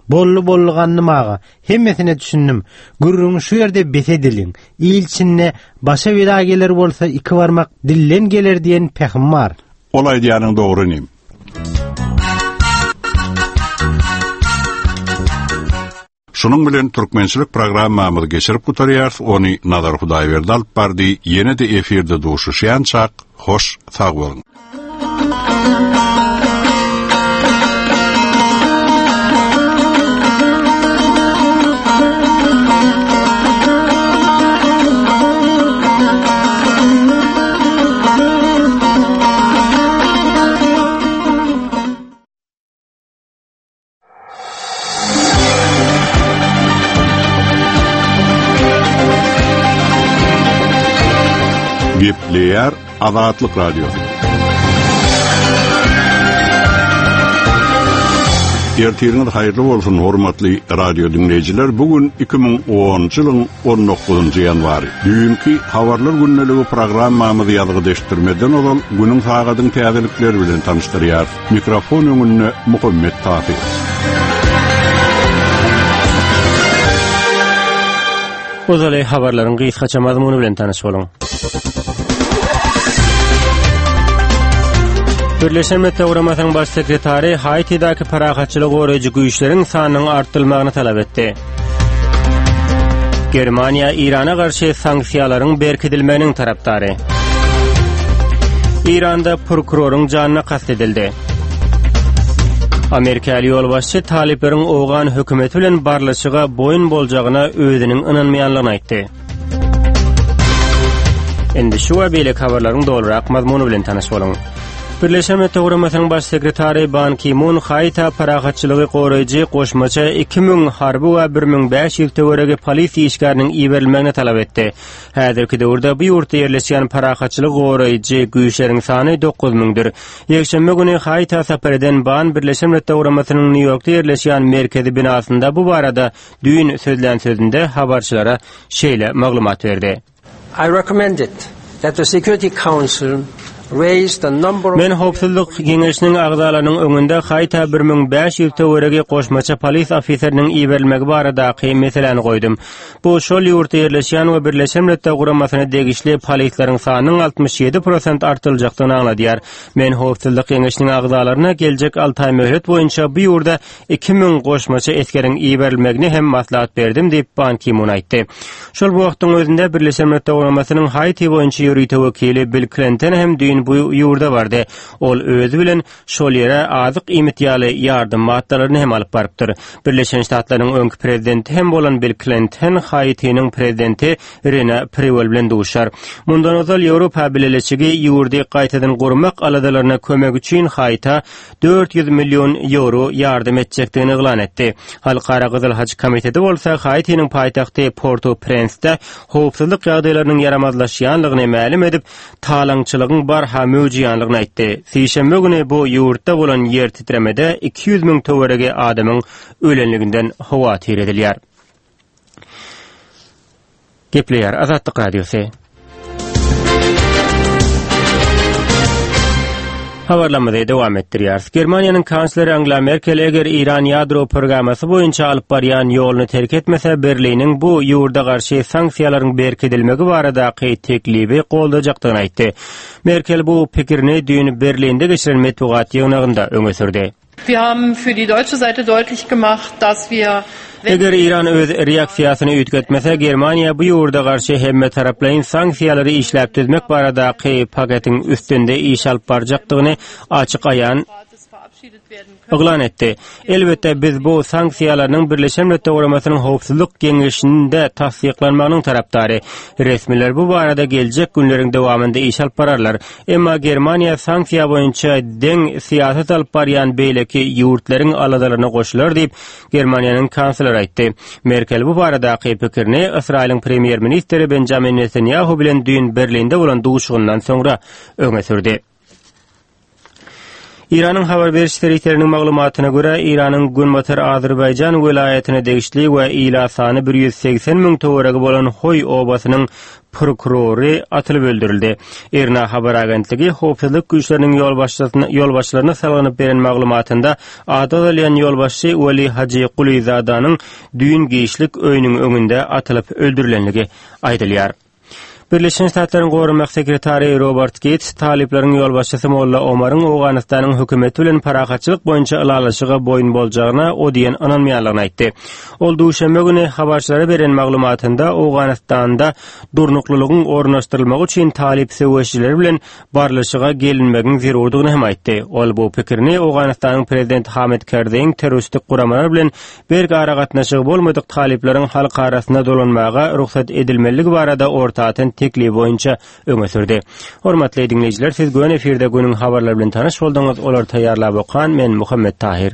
Bollu qannymaga, hemmesine düşündüm. Gürrüň şu ýerde betediliň. İlçinne başa weda geler bolsa iki barmak dillen geler diýen pehim bar. Olay diýanyň dogry nim. Şunun bilen türkmençilik programmamyzy geçirip gutarýar, ony Nazar Hudaýberdi alyp bardy. Ýene de efirde duşuşýançak, hoş sag bolun. Gepleýär Azatlyk radiosu. Ertiriniz hayırlı bolsun hormatly radio dinleyijiler. Bugün 2010-njy ýylyň 19-njy ýanwary. Düýünki habarlar günneligi programmamyzy ýalgydeşdirmeden ol günüň sagadyň täzelikleri bilen tanışdyrýar. Mikrofon öňünde Muhammed Tahir. Ozalay habarlaryň gysgaça mazmuny bilen tanyş boluň. Birleşen Milletler Guramasynyň baş sekretary Haiti'däki paragatçylyk goraýjy güýçleriň sanynyň artdyrylmagyny talap etdi. Germaniýa Irana garşy sanksiýalaryň berkidilmeginiň tarapdary. İranda prokuroryň janyna kast edildi. Amerikaly ýolbaşçy talipleriň owgan hökümeti bilen barlaşyga boyun boljagyna özüniň ynanmaýanlygyny aýtdy. Endi şu we beýle habarlaryň dolrak mazmuny bilen tanyş boluň. Birleşen Milletler Guramasynyň baş sekretary Ban Ki-moon Haýta paragatçylygy goraýjy goşmaça 2000 harby we 1500 ýyltyrky polisiýa işgäriniň iberilmegini talap etdi. Häzirki döwürde bu ýurtda ýerleşýän paragatçylyk goraýjy güýçleriň sany 9000'dir. Ýekşembe güni Haýta sapareden Ban Birleşen Milletler Guramasynyň New Yorkda ýerleşýän merkezi binasynda bu barada düýün sözlän sözünde habarçylara şeýle maglumat berdi. I recommended that the Security Council Men hopsuzlyk geňeşiniň agdalarynyň öňünde Haýta 1500 töweregi goşmaça polis ofiseriniň iberilmegi baradaky meseleni goýdum. Bu şol ýurtda ýerleşýän we Birleşen Milletler Guramasyna degişli polisleriň sanynyň 67% artyljakdygyny anladýar. Men hopsuzlyk geňeşiniň agdalaryna geljek 6 aý möhlet boýunça bu ýurda 2000 goşmaça eskeriň iberilmegini hem maslahat berdim diýip Ban Ki-moon aýtdy. Şol wagtyň özünde Birleşen Milletler Guramasynyň Haýty boýunça ýürüýte wekili Bill Clinton hem bu ýurda bardy. Ol özü bilen şol ýere azyk imitýaly ýardym maddalaryny hem alyp barypdyr. Birleşen Ştatlaryň öňkü prezidenti hem bolan Bill Clinton Haýtynyň prezidenti Rene Preval bilen duşar. Mundan ozal Ýewropa Birleşigi ýurdy gaýtadan gurmak aladalaryna kömek üçin Haýta 400 milyon euro ýardym etjekdigini eglan etdi. Halkara Gyzyl Haç Komiteti bolsa Haýtynyň paýtagty Port-au-Prince'de howpsuzlyk ýagdaýlarynyň yaramazlaşýanlygyny ma'lum edip, talaňçylygyň barha möwjüýanlygyny aýtdy. Sişembe güni bu ýurtda bolan ýer titremede 200 000 töweregi adamyň ölenliginden hawatyr edilýär. Gepleýär Azatlyk Radiosy. Habarlamada dowam etdirýär. Germaniýanyň kansleri Angela Merkel eger İran ýadro programmasy boýunça alyp barýan ýoluny terk etmese, Berliniň bu ýurda garşy sanksiýalaryň berkidilmegi baradaky teklibi goldajakdygyny aýtdy. Merkel bu pikirini düýün Berlinde geçiren metbuat ýygnagynda öňe sürdi. Wir haben für die deutsche Seite deutlich gemacht, dass wir Eger İran öz reaksiýasyny üýtgetmese, Germaniýa bu ýurda garşy hemme taraplaryň sanksiýalary işläp düzmek baradaky paketiň üstünde iş alyp barjakdygyny açyk aýan eglan etdi. Elbetde biz bu sanksiýalaryň Birleşen Milletler Guramasynyň howpsuzlyk geňeşinde tasdiklanmagynyň tarapdary. Resmiler bu barada geljek günleriň dowamında iş alyp bararlar. Emma Germaniýa sanksiýa boýunça deň siýasat alyp barýan beýleki ýurtlaryň aladalaryna goşular diýip Germaniýanyň kansleri aýtdy. Merkel bu baradaky pikirini Israýlyň premier ministri Benjamin Netanyahu bilen düýün Berlinde bolan duşugyndan soňra öňe sürdi. İran'ın haber berişlerinin maglumatyna göre İran'ın Günbatar Azerbaycan welaýatyna degişli we ila sany 180 000 töweregi bolan Hoy obasynyň prokurory atylyp öldürildi. Erna haber agentligi howpsuzlyk güýçleriniň ýolbaşçylaryna salgynyp beren maglumatynda adat alýan ýolbaşçy Weli Haji Qulizadanyň düýün giýişlik öýüniň öňünde atylyp öldürilenligi aýdylýar. Birleşen Ştatlaryň Gormak sekretary Robert Gates talipleriň ýolbaşçysy Molla Omaryň Owganystanyň hökümeti bilen paragatçylyk boýunça ýalaşyga boyun boljagyna o diýen ananmaýanlygyny aýtdy. Ol duşanbe güni habarçylara beren maglumatynda Owganystanda durnuklylygyň ornaşdyrylmagy üçin talip söwüşçiler bilen barlaşyga gelinmegiň zerurdygyny hem aýtdy. Ol bu pikirini Owganystanyň prezidenti Hamid Karzaiň terroristik guramalar bilen bergara gatnaşygy bolmadyk talipleriň halk arasynda dolanmaga ruhsat edilmeligi barada ortadan teklibi boýunça öňe sürdi. Hormatly dinleýijiler, siz göň efirde günüň habarlary bilen tanyş boldyňyz. Olar taýýarlap okan men Muhammed Tahir.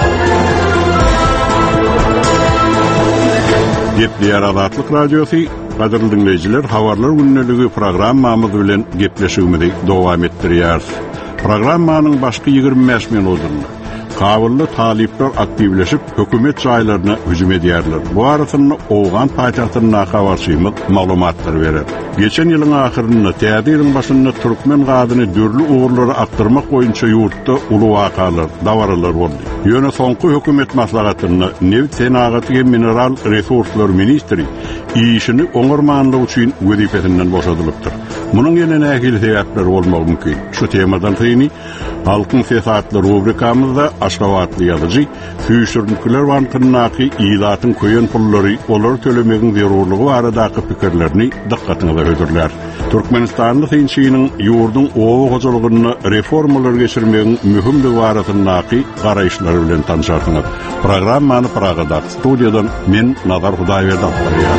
Gepleýär Azatlyk Radiosy Gaderly dinleyijiler, Habarlar günneligi programmamyz bilen gepleşigimizi dowam etdirýär. Programmanyň başky 25 minutynda kabully talipler aktivleşip hökümet jaýlaryna hüjüm edýärler. Bu arasynda Owgan paýtagtyna habarçymyz maglumatlar berer. Geçen ýylyň ahyrynda täzeliň başynda türkmen gadyny dörli ugurlary aktyrmak boýunça ýurtda uly wakalar, dawaralar boldy. Ýöne soňky hökümet maslahatyny Neft Senagaty Mineral Resurslar Ministri işini oňarmanlyk üçin wezifesinden boşadylypdyr. Munyň ýene nähili sebäpleri bolmagy mümkin. Şu temadan täni Halkın Sesatlı rubrikamızda Aşgabatlı ýazyjy Süýşürnükler bankynyňky ýylatyň köýen pullary olar tölemegiň zerurlygy baradaky pikirlerini dikkatyňize hödürler. Türkmenistanly synçynyň ýurdun owa hojalygyny reformalar geçirmegiň mühimligi barasyndaky garaýşlary bilen tanışarsyňyz. Programmany Pragada studiýadan men Nazar Hudaýberdi alýar.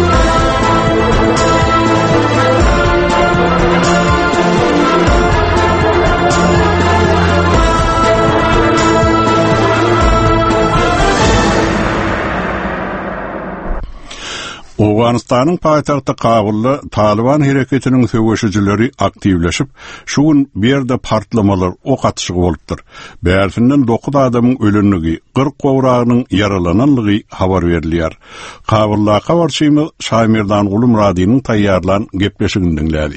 Owganistanyň paýtagty Kabulda Taliban hereketiniň söwüşçileri aktivleşip, şu gün berde partlamalar ok atışygy bolupdyr. Bärsinden 9 adamyň ölenligi, 40 gowragynyň yaralananlygy habar berilýär. Kabulda habarçymyz Şaýmerdan Gulumradynyň taýýarlan gepleşigini dinlädi.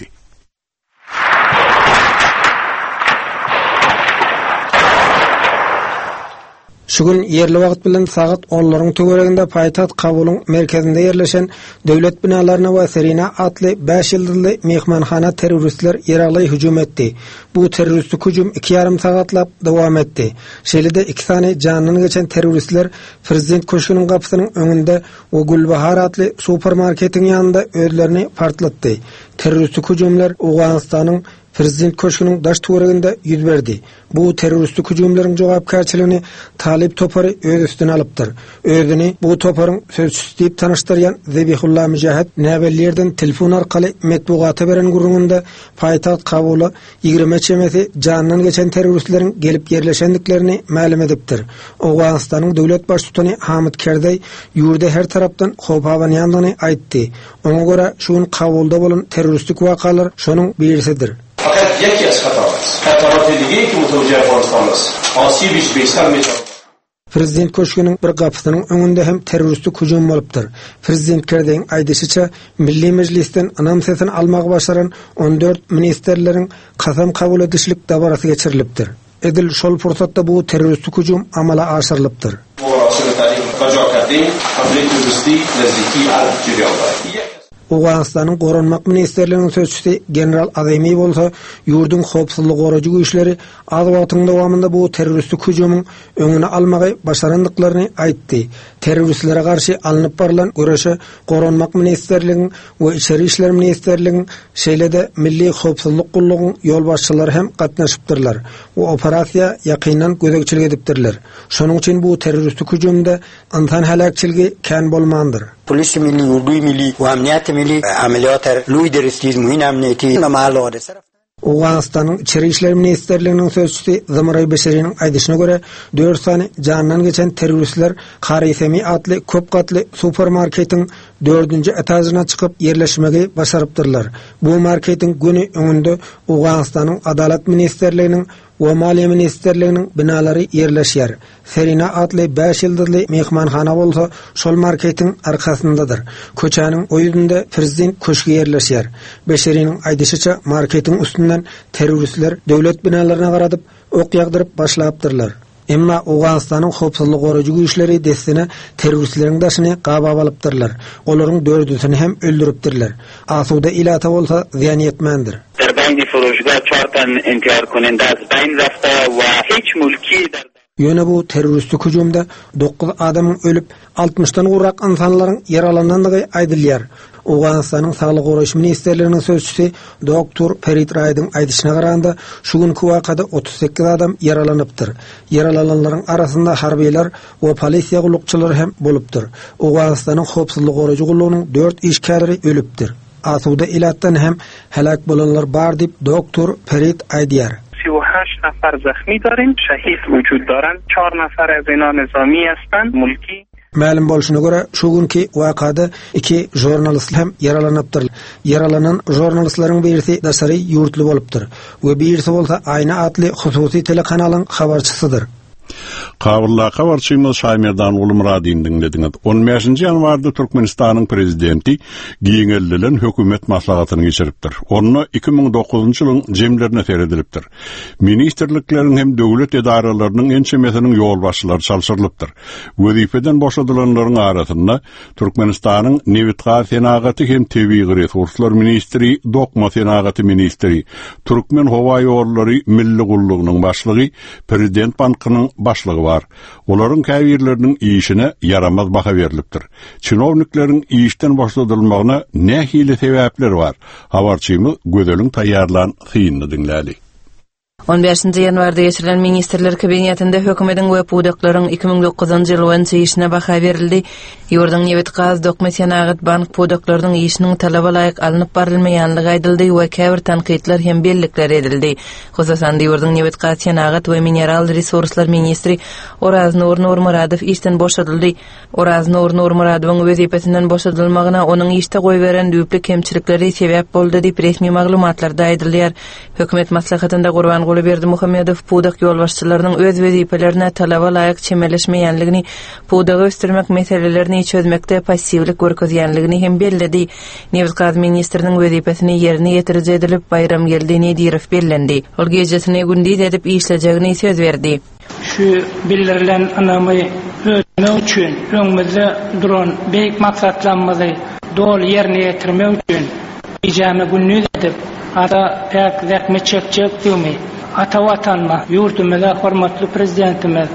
Şugün yerli wagt bilen sagat 10:laryň töwereginde paýtat Kabulyň merkezinde ýerleşen döwlet binalaryna we Serina atly 5 ýyldızly mehmanhana terroristler ýeralay hüjüm etdi. Bu terroristik hüjüm 2,5 sagatlap dowam etdi. Şeýle-de 2 sany janyny geçen terroristler prezident köşküniň gapysynyň öňünde we Gulbahar atly supermarketiň ýanynda özlerini partlatdy. Terroristik hüjümler Owganistanyň prezident köşküniň daş töwereginde ýüz berdi. Bu terroristik hüjümleriň jogapkärçiligini Talip topary öz üstüne alypdyr. Özüni bu toparyň sözçüsü diýip tanışdyrýan Zebihullah Müjahid näbellerden telefon arkaly metbuata beren gurrunda paýtagt Kabuly 20 çemesi janyny geçen terroristleriň gelip ýerleşendiklerini ma'lum edipdir. Owganistanyň döwlet başçysy Hamid Karzai ýurda her tarapdan howpawan ýandygyny aýtdy. Oňa görä şuň Kabulda bolan terroristik wakalar şonuň birisidir. Fakat yeki az hata var. Hatalar dediği ki mutavcı Afganistan'ız. Asi bir beysel meçal. Prezident köşküniň bir gapysynyň öňünde hem terroristik hüjüm bolupdyr. Prezident Karzaiň aýdysyça Milli Mejlisden anam sesini almagy başaran 14 ministerleriň kasam kabul edişlik dabarasy geçirilipdir. Edil şol fursatda bu terroristik hüjüm amala aşyrylypdyr. Bu aşyrylary gaja kärdi, kabul terroristi nezdiki al-Jibiyalda. Owganistanyň Goranmak ministerliginiň sözçüsü General Azemi bolsa, ýurdun howpsuzlyk goraýjy güýçleri az wagtyň dowamında bu terroristik hüjümüň öňüne almagy başarandyklaryny aýtdy. Terroristlere garşy alınıp barılan göreşe Goranmak ministerligiň we Içeri işler ministerligiň şeýle-de Milli Howpsuzlyk gullugynyň ýolbaşçylary hem gatnaşypdyrlar. Bu operasiýa ýakynan gözegçilik edipdirler. Şonuň üçin bu terroristik hüjümde insan halakçyligi kän bolmandyr. Polis milli, orduy milli, ve emniyet milli ameliyatlar, liderliği, muhin emniyeti, mahallarda. Owganistanyň Içeri işler ministerligiň sözçüsü Zymray Beşeriň aýdyşyna görä 4 sany janyny geçen terroristler Karisemi atly köp gatly supermarketiň 4-nji etazyna çykyp ýerleşmegi başarypdyrlar. Bu marketiň güni öňünde Owganistanyň Adalet ministerliginiň we Maliýe ministerliginiň binalary ýerleşýär. Serina atly 5 ýyldızly mehmanhana bolsa, şol marketiň arkasyndadyr. Köçäniň o ýüzünde prezident köşkü ýerleşýär. Beşeriň aýdyşyça marketiň üstünden terroristler döwlet binalaryna garadyp ok ýagdyryp başlapdyrlar. Emma Owganistanyň howpsuzlyk goraýjy güýçleri destine terroristleriň daşyny gabap alypdyrlar. Olaryň 4-üsini hem öldüripdirler. Asuda ilata bolsa ziýan ýetmändir. Derbendi furushda 4 tan intihar konende az beyn rafta we hiç mulki der. Ýöne bu terroristik hüjümde 9 adamyň ölüp 60-dan gurrak insanlaryň yaralananlygy aýdylýar. Owganistanyň Saglyk goraýjy ministerliginiň sözçüsü Dr. Ferit Raydyň aýdyşyna garaganda şu günkü wakada 38 adam yaralanypdyr. Yaralananlaryň arasynda harbiýler we polisiýa gullukçylary hem bolupdyr. Owganistanyň howpsuzlyk goraýjy gullugynyň 4 işgärleri ölüpdir. Asuda ilatdan hem helak bolanlar bar diýip Dr. Ferit aýdýar. 38 نفر زخمی داریم، شهید وجود دارند، 4 نفر از اینا نظامی هستند، ملکی. Ma'lum bolşuna göre şu günkü wakada 2 jurnalist hem yaralanypdyr. Yaralanan jurnalistlaryň birisi Dasary ýurtly bolupdyr we birisi bolsa Ayna adly hususy telekanalyň habarçysydyr. Kavurla kavarçymyz Şaymerdan Ulumradyn dinlediňiz. 15-nji ýanwarda Türkmenistanyň prezidenti giňellilen hökümet maslahatyny geçiripdir. Onu 2009-njy ýylyň jemlerine seredilipdir. Ministrlikleriň hem döwlet edaralarynyň ençemesiniň ýol başçylary çalşyrylypdyr. Wezipeden boşadylanlaryň arasynda Türkmenistanyň Newitga senagaty hem tebii resurslar ministri, Dokma senagaty ministri, Türkmen howa ýollary milli gullugynyň başlygy, Prezident bankynyň başlygy var. Olaryň käbirleriniň işine yaramaz baha berilipdir. Çinovnikleriň işden boşadylmagyna nähili sebäpler var. Habarçymyz Gödeliň taýýarlan hyýyny dinlädi. 15-nji ýanwarda geçirilen Ministrler Kabinetinde hökümetiň we pudaklaryň 2009-njy ýylyň işine baha berildi. Ýurdun Newit Gaz Dokma Senagat bank pudaklarynyň işiniň talaba laýyk alınıp barilmaýanlygy aýdyldy we käbir tanqidler hem bellikler edildi. Hususan ýurdun Newit Gaz Senagat we mineral resurslar ministri Oraz Nur Nurmuradow işden boşadyldy. Oraz Nur Nurmuradowyň wezipesinden boşadylmagyna onuň işde goýberen düýpli kemçilikleri sebäp boldy diýip resmi maglumatlarda aýdylýar. Hökümet maslahatynda Gurban Berdi Muhammedow pudak ýol başçylarynyň öz wezipelerine talaba laýyk çemeleşmeýänligini, pudagy ösdürmek meselelerini çözmekde passivlik görkezýänligini hem belledi. Newit Gaz ministriniň wezipesini ýerine ýetirje edilip bayram geldiğini diýip bellendi. Ol gejesine gündüz edip işlejegini söz berdi. Şu bildirilen anamy öňe üçin öňümizde duran beýik maksatlarymyzy dol ýerine ýetirmek üçin ijame gündüz edip ada pek zähmet çekjek diými. Ata vatanma, yurtumyza hormatly prezidentimiz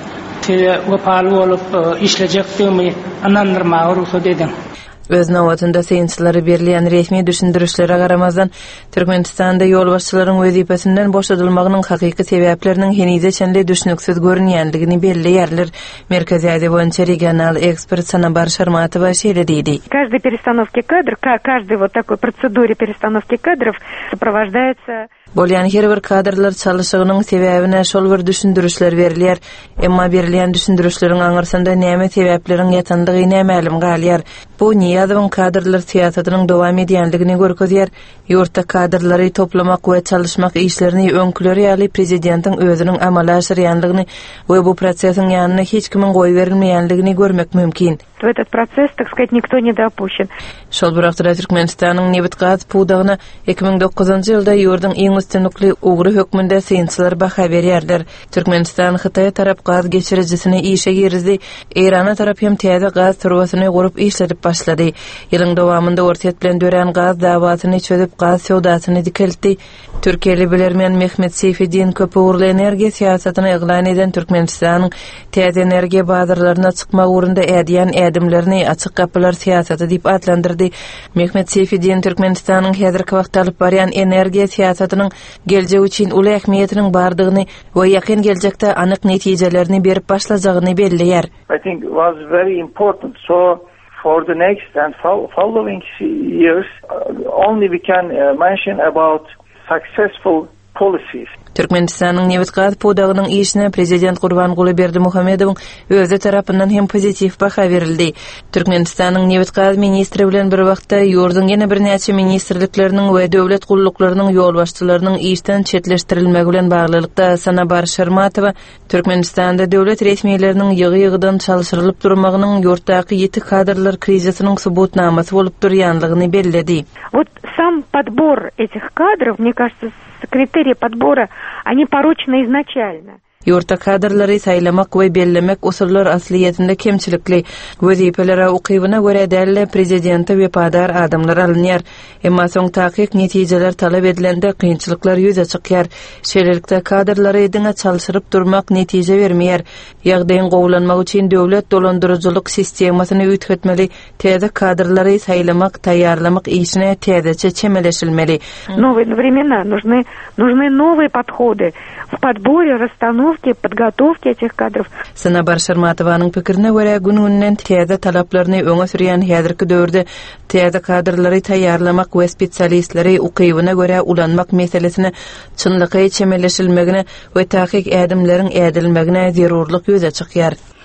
wepaly bolup işlejekdigimi anandyrmagy ruhsat edin. Öz nawatynda seýinçilere berilýän resmi düşündürüşlere garamazdan Türkmenistanda ýol başçylaryň wezipesinden boşadylmagynyň hakyky sebäpleriniň henize çende düşünüksiz görünýänligini belliýärler. Merkezi Aziýa boýunça regional ekspert Sanabar Şarmatowa şeýle diýdi. Каждой перестановке кадров, каждой вот такой процедуре перестановки кадров сопровождается Bolýan her bir kadrlar çalyşygynyň sebäbine şol bir düşündürüşler berilýär. Emma berilýän düşündürüşleriň aňyrsynda näme sebäplerin ýatandygy nämälim galýar. Bu Niýazowyň kadrlar siýasatynyň dowam edýänligini görkezýär. Ýurtda kadrlary toplamak we çalyşmak işlerini öňküleri ýaly prezidentiň özüniň amala aşyrýanlygyny we bu prosesiň ýanyna hiç kimin goý berilmeýänligini görmek mümkin. В этот процесс, так сказать, никто не допущен. Şol birakda Türkmenistanyň Newit Gaz pudagyna 2009-njy ýylda ýurdun iň üstünlikli ugry hökmünde seýinçiler baha berýärler. Türkmenistan Hytaýa tarap gaz geçiricisini işe girizdi. Irana tarap hem täze gaz turbasyny gurup işledip başlady. Ýylyň dowamında ortat bilen dören gaz dawatyny çözüp gaz sowdasyny dikeltdi. Türkiýeli bilermen Mehmet Seyfiddin köpügürli energiýa siýasatyny eglan eden Türkmenistanyň täze energiýa bazarlaryna çykmak urunda edýän edimlerini açyk kapylar siýasaty diýip adlandyrdy. Mehmet Seyfiddin Türkmenistanyň häzirki wagtda alyp barýan energiýa siýasatynyň geljek üçin uly ähmiýetiniň bardygyny we ýakyn geljekde anyk netijelerini berip başlajagyny belliýär. I think it was very important. So for the next and following years, only we can mention about successful policies. Türkmenistanyň Newit Gaz pudagynyň işine prezident Gurban Berdi Muhammedowyň özü tarapyndan hem pozitiv baha berildi. Türkmenistanyň Newit Gaz ministri bilen bir wagtda ýurdun ýene bir näçe ministrliklerining we döwlet gulluklarynyň ýol başçylarynyň işden çetleştirilmegi bilen baglylykda Sanabar Şarmatowa Türkmenistanda döwlet resmiýetleriniň ýygy-ýygydan çalyşyrylyp durmagynyň ýurtdaky ýeti kadrlar krizisynyň subutnamasy bolup durýanlygyny belledi. Вот сам подбор этих кадров, мне кажется, критерии подбора, они порочны изначально. Ýurtda kadrlary saýlamak we bellemek usullar asliýetinde kemçilikli. Wezipelere ukybyna görä dälle prezidenti we padar adamlar alınýar. Emma soň takyk netijeler talap edilende kynçylyklar ýüze çykýar. Şeýlelikde kadrlary ediňe çalyşyryp durmak netije bermeýär. Ýagdaýyň gowlanmak üçin döwlet dolandyrjylyk sistemasyny üýtgetmeli, täze kadrlary saýlamak, taýýarlamak işine täzeçe çemeleşilmeli. Новые времена, нужны новые подходы в подборе, расстановке, подготовке этих кадров. Sanabar Şarmatowaның pikirine görä gününden täze talaplaryny öňe sürýän häzirki döwürde täze kadrlary taýýarlamak we spesialistleri ukybyna görä ulanmak meselesine çynlygy çemeleşilmegine we tahyk edimleriň edilmegine zerurlyk ýüze çykýar.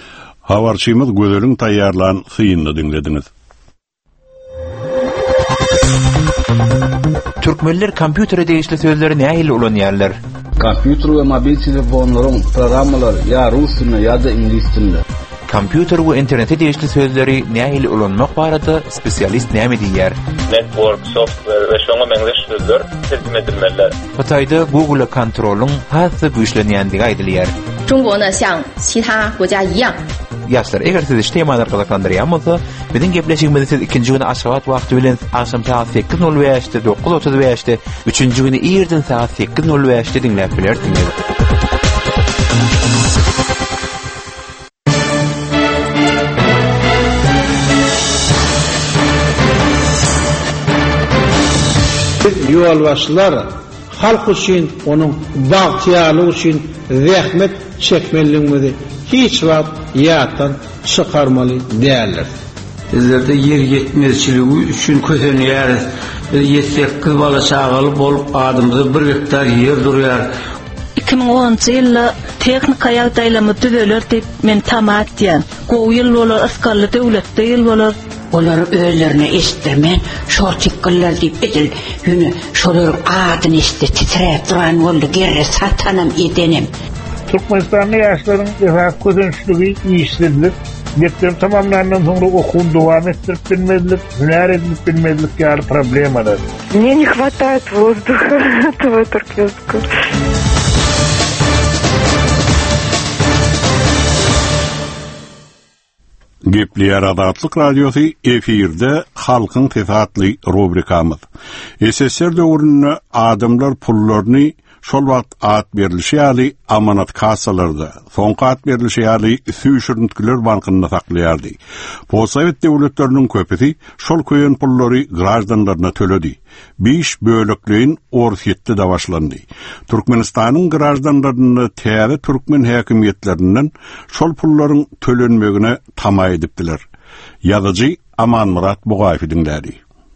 Habarçymyz Gözel'in taýýarlan syýyny dinlediňiz. Türkmenler kompýutere değişli sözleri nähili ulanýarlar? Kompýuter we mobil telefonlaryň programmalary ýa rus dilinde ýa-da ingliz dilinde. Kompýuter we internete değişli sözleri nähili ulanmak barada spesialist näme diýär? Network, software we şoňa meňzeş sözler terjime edilmeli. Hatayda Google kontrolyň hasy güýçlenýändigi aýdylýar. 中国呢像其他国家一样 Yaşlar, eger siz iştemalar kazaklandyrýanmysa, biziň gepleşigimizi siz ikinji güni aşagat wagty bilen akşam saat 8:05-de 9:35-de, üçünji güni ýerden saat 8:05-de dinläp bilersiňiz. Ýolbaşçylar halk üçin, onuň bagtyarlygy üçin zähmet çekmeliligini hiç wagt ýatdan çykarmaly däldir. Bizlerde yer yetmezçiligi üçin kösenýär. 7-8 bala çagaly bolup adamyza 1 hektar yer durýar. 2010 ýylda teknika ýagdaýlamy düzeler diýip men tamat diýen. Gowy ýyl bolar askarly döwletde ýyl bolar. Olar özlerine estirmen, şol çekkeller diýip edil. Ýöne şolaryň adyny estir titrep duran boldy, gerre satanam edenim. Türkmenistan'da yaşların esas közençligi işsizlik, geçen tamamlanan sonra okuwny dowam etdirip bilmezlik, hüner edip bilmezlik ýaly problemler. Мне не хватает воздуха этого туркменского. Gepleýär Azatlyk Radiosu efirde halkyň tefatly rubrikamyz. SSR döwründe adamlar pullaryny şol wagt at berilişi ýaly amanat kasalarda, soňky at berilişi ýaly süýşürntükler bankyna saklaýardy. Bu Sowet döwletleriniň köpüsi şol köýen pullary grajdanlaryna töledi. 5 bölekliğin orfiyette de başlandı. Türkmenistan'ın grajdanlarını täze Türkmen häkimetlerinden şol pulların tölenmegine tamay edipdiler. Ýazyjy Aman Murat Bugaýew dinlädi.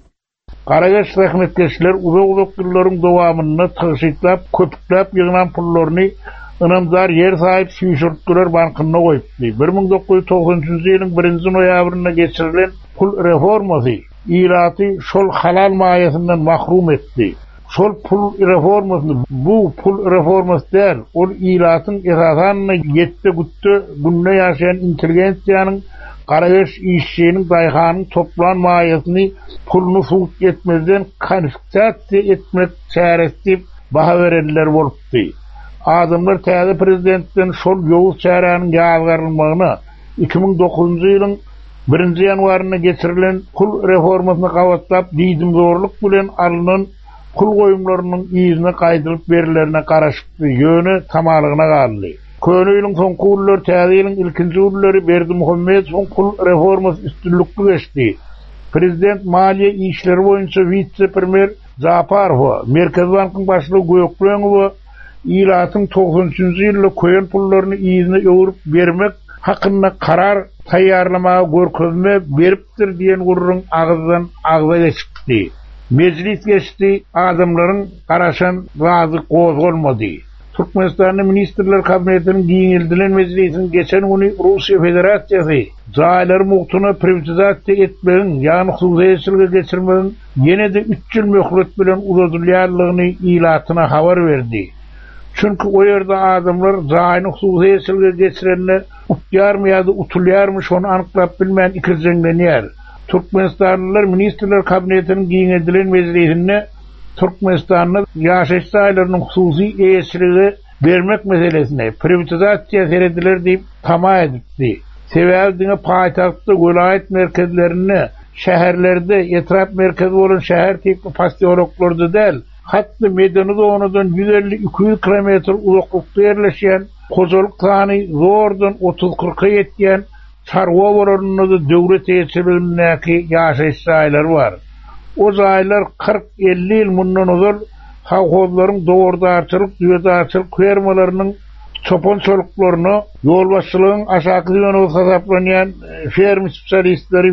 Karagaş rahmetkeşler uzak yılların dowamyny tygyşyklap, köpüklap ýygynan pullaryny ynamdar yer sahip süýşürtükler bankyna goýupdy. 1990-njy ýylyň 1-nji noýabryna geçirilen pul reformasy ýylaty şol halal maýasyndan mahrum etdi. Şol pul reformasyny, bu pul reformasy däl, ol ýylatyň esasanyna ýetdi gutdy, bunda ýaşaýan intelligensiýanyň Karagaş işçinin dayhanın toplan maýasyny pulunu suwt etmezden konfiskasiýa etmek çäresi baha berenler bolupdy. Adamlar täze prezidentden şol ýowuz çäranyň ýazgarylmagyna 2009-njy ýylyň 1-nji ýanwaryna geçirilen pul reformasyny gawatlap diýdim zorluk bilen alynan pul goýumlarynyň ýyzyna gaýdyryp berilerine garaşykdy ýöne tamalygyna galdy. Köýnüň soňky ýyllar täze ýylyň ilkinji ýyllary Berdimuhammedowyň pul reformasy üstünlükli geçdi. Prezident maliýe işleri boýunça vice-premier Japarow, Merkez Bankyň başlygy Gökböňow ýylatyň 90-njy ýylda köýen pullaryny ýyzyna öwürüp bermek hakyna karar taýýarlamagy görkezme beripdir diýen gurrun agzdan agza geçipdi. Meclis geçdi, adamlaryň garaşan razy gozulmady. Türkmenistan'ın Ministrler Kabinetinin giňildilen meclisinin geçen güni Rusya Federasiýasy jaýlar muhtuna privatizasiýa etmegiň, ýani hususiýetçiligi geçirmegiň ýene-de 3 ýyl möhlet bilen uzatylýarlygyny ýylatyna habar berdi. Çünki o ýerde adamlar jaýyny hususiýetçiligi geçirenle utýarmy ýa-da utulýarmy şonu anyklap bilmän ikirjenlenýär. Türkmenistanlylar Ministrler Kabinetinin giňildilen meclisinde Türkmenistan'ın ýaşaýyş saýlarynyň hususy eýeçiligi bermek meselesine privatizasiýa serediler diýip tamam edipdi. Sebäbi paýtagtda welaýat merkezlerini, şäherlerde etrap merkezi bolan şäher tipi postiologlarda däl, hatda medeni zonadan 150-200 kilometr uzaklykda ýerleşýän, kojalyk sany zordan 30-40 ýetýän çarwa bolarynda da döwlet eýeçiligindäki ýaşaýyş saýlary bar. O zaýlar 40-50 ýyl mundan uzak hawhozlaryň dowurdarçylyk, ýödarçylyk fermalarynyň çopançylyklaryny, ýolbaşçylygyň aşaky ýöne hasaplanýan ferma spesialistleri,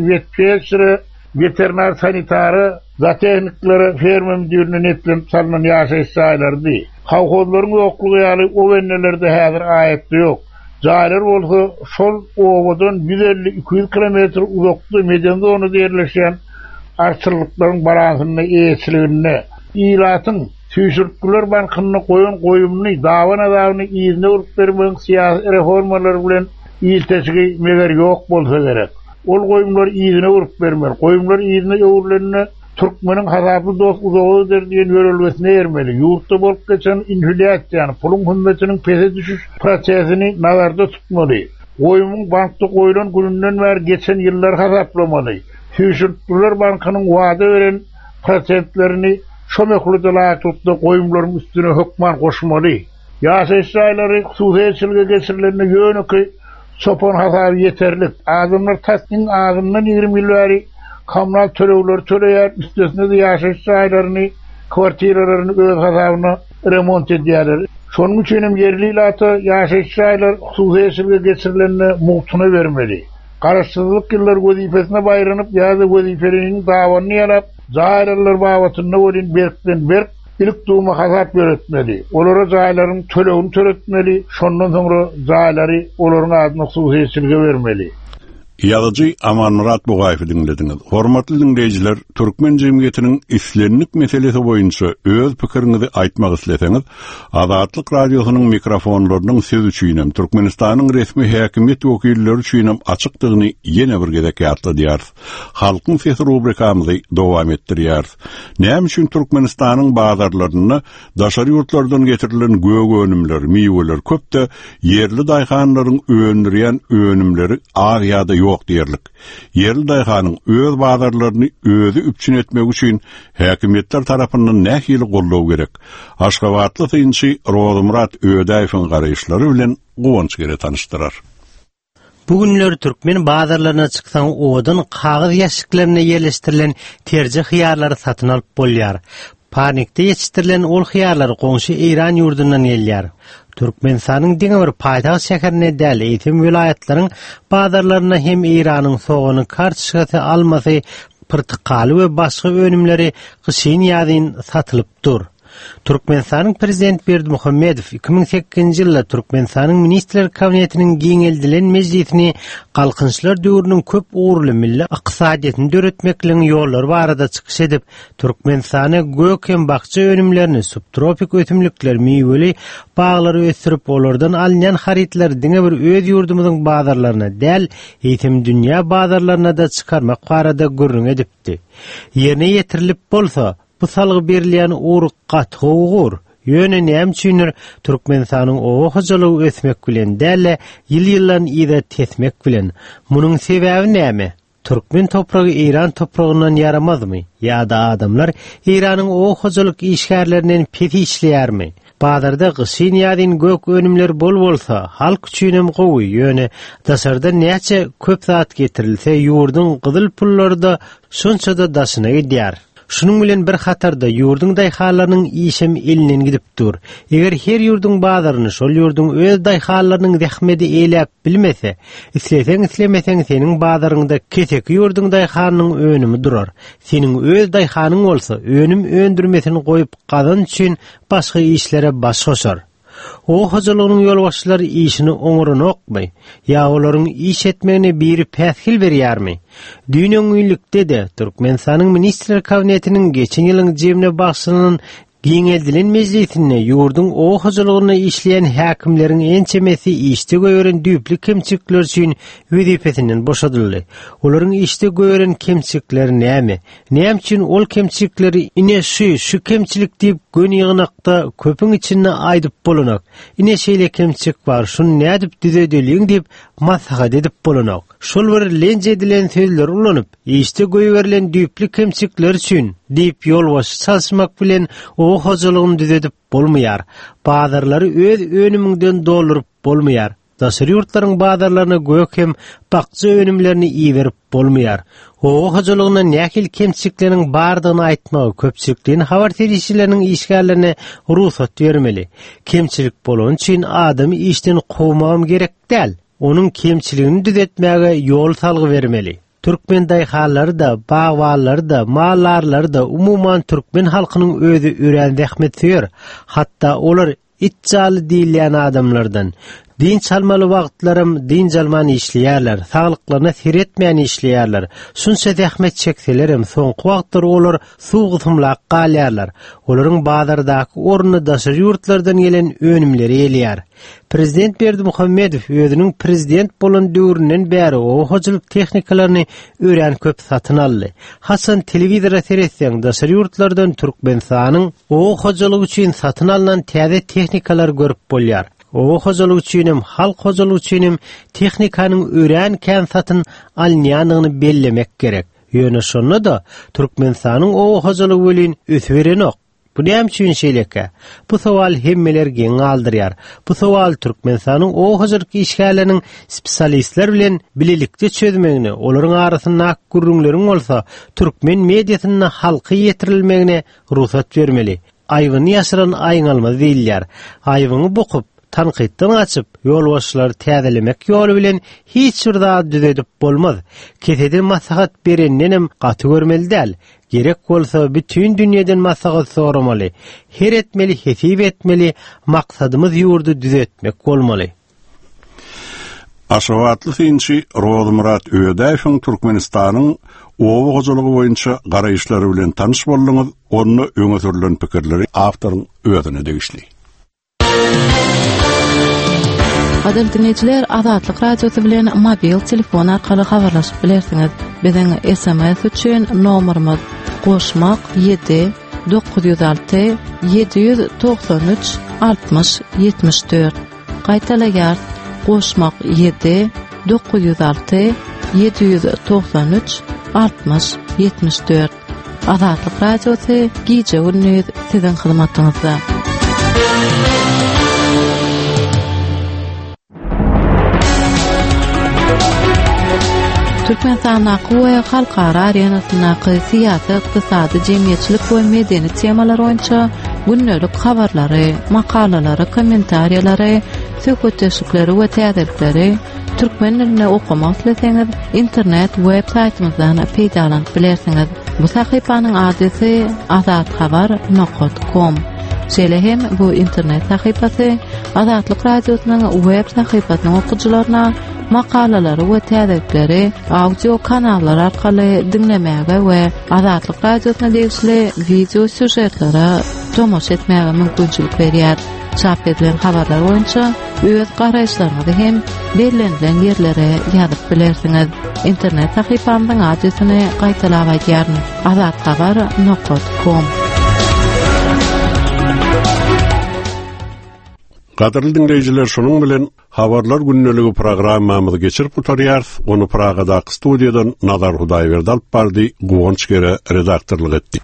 veterinar sanitary, zatehnikleri ferma müdürine netlenip salynan ýaşaýyş saýlardy. Hawhozlaryň ýoklugy ýaly o wennelerde häzir aýetde ýok. Jaýlar bolsa şol owadan 150-200 kilometr uzakda medan zonada ýerleşýän arçylyklaryň baransyny eýçiligine ýylatyň tüýşürtgüler bankyny goýun goýumny dawana ýyzyna urup bermek syýasy reformalar bilen ýylteşigi meger ýok bolsa gerek. Ol goýumlar ýyzyna urup bermer. Goýumlar ýyzyna öwürlenne Türkmeniň hasapy dost uzagydyr diýen görülmesine ermeli. Ýurtda bolup geçen inflyasiýany, pulun hümmetiniň pese düşüş prosesini nazarda tutmaly. Goýumyň bankda goýulan gününden bäri geçen ýyllar hasaplamaly. Tüýşürtgüler bankynyň wada beren prosentlerini şo mehludyla tutdy goýumlaryň üstüne hökman goşmaly. Ýaşaýşaýlary hususy geçirilenine ýöneki sopon hasap ýeterlik. Adamlar tasdyň ağzyndan 20 ýyl bäri kommunal töleýler töleýär, üstesine de ýaşaýşaýlaryny, kwartiralaryny öz hasabyna remont edýärler. Şonuň üçin hem yerli ýylaty ýaşaýşaýlar hususy geçirilenine muhtuna bermeli. Garaşsyzlyk ýyllar wezifesine baýranyp ýa-da wezifelerini dawany ýalap, jaýrlar babatyna bolyn berkden berk ilk duma hasap beretmeli. Olara jaýlaryň tölegini töretmeli, şondan soňra jaýlary olaryň adyna hususy bermeli. Ýazyjy Aman Murat Bugaýew dinlediňiz. Hormatly dinleýijiler, türkmen jemgyýetiniň islenlik meselesi boýunça öz pikiriňizi aýtmak isleseňiz, Azatlyk radiosynyň mikrofonlarynyň söz üçinem Türkmenistanyň resmi häkimet wekilleri üçinem açykdygyny ýene bir gezek ýatladýar. Halkyň sesi rubrikamyzy dowam etdirýär. Näme üçin Türkmenistanyň bazarlaryna daşary ýurtlardan getirilen gög önümler, miweler köpde yerli daýhanlaryň öňdürýän önümleri az ýa-da ýok diýerlik. Yerli daýhanyň öz bazarlaryny özü üpçün etmek üçin häkimetler tarapyndan nähili gollaw gerek. Aşgabatly synçy Rozmurat Ödaýewiň garaýşlary bilen gowanç gere tanışdyrar. Bugünleri Türkmen bazarlarına çıksan odan kağız yaşıklarına yerleştirilen tercih hıyarları satın alıp bolýar. Panikde yetiştirilen ol hıyarlar goňşy İran ýurdundan gelýär. Türkmenistanyň diňe bir paýtaxt şäherine däl eýtim vilayatlaryň bazarlaryna hem İranyň soğuny kartşaty almasy, pırtıkaly we başga önümleri gyşyn ýadyn satylypdyr. Türkmenistanyň prezident Berdimuhammedow 2008-nji ýylda Türkmenistanyň ministrler kabinetiniň giňeldilen mejlisini galkynçlar döwrüniň köp uğurly milli ykdysadyny döretmekligiň ýollary barada çykyş edip, Türkmenistana gök hem bakça önümlerini, subtropik ötümlikler, miweli baglary ösürip olardan alynýan haritler diňe bir öz ýurdumyzyň bazarlaryna däl, eýtim dünýä bazarlaryna da çykarmak barada gürrüň edipdi. Ýerine ýetirilip bolsa, bu salgy berilýän uğruk gatgogur. Ýöne näme üçindir Türkmenistanyň o hojalygy ösmek bilen däle ýyl-ýyllan ýa-da tesmek bilen. Munyň sebäbi näme? Türkmen topragy İran topragyndan yaramazmy? Ýa-da adamlar İranyň o hojalyk işgärlerinden peti işleýärmi? Bazarda gyşyn ýadyn gök önümler bol bolsa, halk üçinem gowy ýöne dasarda näçe köp zat getirilse ýurdun gyzyl pullary da şonça da daşyna gidýär. Şunun bilen bir hatarda ýurdun daýhalarynyň işem elinen gidip dur. Eger her ýurdun bazaryny şol ýurdun öz daýhalarynyň zähmeti eýläp bilmese, islemeseň seniň bazaryňda kesek ýurdun daýhanynyň önümi durar. Seniň öz daýhanyň bolsa, önüm öndürmesini goýup gazan üçin başga işlere baş goşar. O hojalygynyň ýolbaşçylary işini oňuran okmy, ýa olaryň iş etmegine bir päskil berýärmi? Dünýäň ýylykda de Türkmenistanyň ministrler kabinetiniň geçen ýylyň jemne başlygynyň giňeldilen mejlisine ýurdun o hojalygyna işleýän häkimleriň ençemesi işte gören düýpli kemçikler üçin wezifesinden boşadyldy. Olaryň işte gören kemçikleri näme? Näme üçin ol kemçikleri ine şu kemçilik diýip gönýänakda köpüň içinde aýdyp bolanak. Ine şeýle kemçik bar, şunu nädip düzedeliň diýip maslahat edip bolanak. Şol bir lenje edilen sözler ulanyp, işte göýberilen düýpli kemçikler üçin diýip ýolbaş çalşmak bilen o hojalygyny düzedip bolmaýar. Bazarlary öz önüminden doldurup bolmaýar. Daşary ýurtlaryň bazarlaryna gök hem bakça önümlerini iýerip bolmaýar. O hojalygyna nähil kemçikleriň bardygyny aýtmagy köpçülikden habar terişçileriniň işgärlerine ruhsat bermeli. Kemçilik bolan üçin adamy işden gowmam gerek däl. Onun kemçiligini düzetmäge ýol salgy bermeli. Türkmen daýhalary da, bagwallary da, mallarlary da umumyň türkmen halkynyň özü ören zähmet süýer. Hatda olar itçaly diýilýän adamlardan Din çalmalı wagtlarym din jalman işleýärler, saglyklaryna siretmeýän işleýärler. Şunça zähmet çekselerem soňky wagtlar olar suwgysymlak galýarlar. Olaryň bazardaky orny daşary ýurtlardan gelen önümleri elýär. Prezident Berdimuhammedow özüniň prezident bolan döwründen bäri o hojalyk tehnikalaryny öýrän köp satyn aldy. Hasan telewizora seretseň daşary ýurtlardan Türkmenistanyň o hojalyk üçin satyn alynan täze tehnikalar görüp bolýar. O hojalyk üçin halk hojalyk üçin tehnikanyň öýrän satyn alynýanyny bellemek gerek. Ýöne şonu da Türkmenistanyň o hojalyk welin ösberen ok. Bu näme üçin şeýleke? Bu sowal hemmeler geň aldyrýar. Bu sowal Türkmenistanyň o hojalyk işgärleriniň spesialistler bilen bilelikde çözmegini, olaryň arasynda gurrunlaryň bolsa, türkmen mediasyna halky ýetirilmegine ruhsat bermeli. Aýwyny ýaşyran aýnalmaz diýilýär. Aýwyny bokup tanqidden açıp ýolbaşçylary täzelemek ýoly bilen hiç bir zat düzedip bolmaz. Keseden maslahat berennenem gaty görmeli däl. Gerek bolsa bütün dünýeden maslahat soramaly. Her etmeli, hesip etmeli, maksadymyz ýurdu düzetmek bolmaly. Aşawatly synçy Rozmurat Öýdäýewiň Türkmenistanyň owa hojalygy boýunça garaýşlary bilen tanyş boldyňyz, onu öňe sürilen pikirleri awtoryň özüne degişli. Adil dinleyijiler, Azatlyk radiosu bilen mobil telefon arkaly habarlaşyp bilersiňiz. Biziň SMS üçin nomerimiz *7 906 793 60 74. Gaýtalaýar *7 906 793 60 74. Azatlyk radiosu gije gündüz siziň hyzmatyňyzda. Türkmenistan we halkara arenasyna syýasat, ykdysady, jemgyýetçilik we medeni temalar boýunça günnelik habarlary, makalalary, kommentariýalary, söhbetleşikleri we täzelikleri türkmen diline okumak isteseňiz internet web saytymyzdan peýdalanyp bilersiňiz. Bu sahypanyň adresy azathabar.com. Şeýle hem bu internet sahypasy Azatlyk radiosynyň web sahypasynyň okuwçylaryna makalalary we täzelikleri audio kanallar arkaly dinlemäge we Azatlyk radiosyna degişli video süjetlere tomoş etmäge mümkinçilik berýär. Çap edilen habarlar boýunça öz garaýşlaryňyzy hem belirlenen ýerlere ýazyp bilersiňiz. Internet sahypamyň adresyny gaýtalap aýdýaryn: azathabar.com. Gaderli dinleyijiler, şonuň bilen habarlar günneligi programmamyzy geçirip oturýar. Onu Pragada studiýadan Nazar Hudaýberdi alyp bardy, Guwonç Gere redaktorlyk etdi.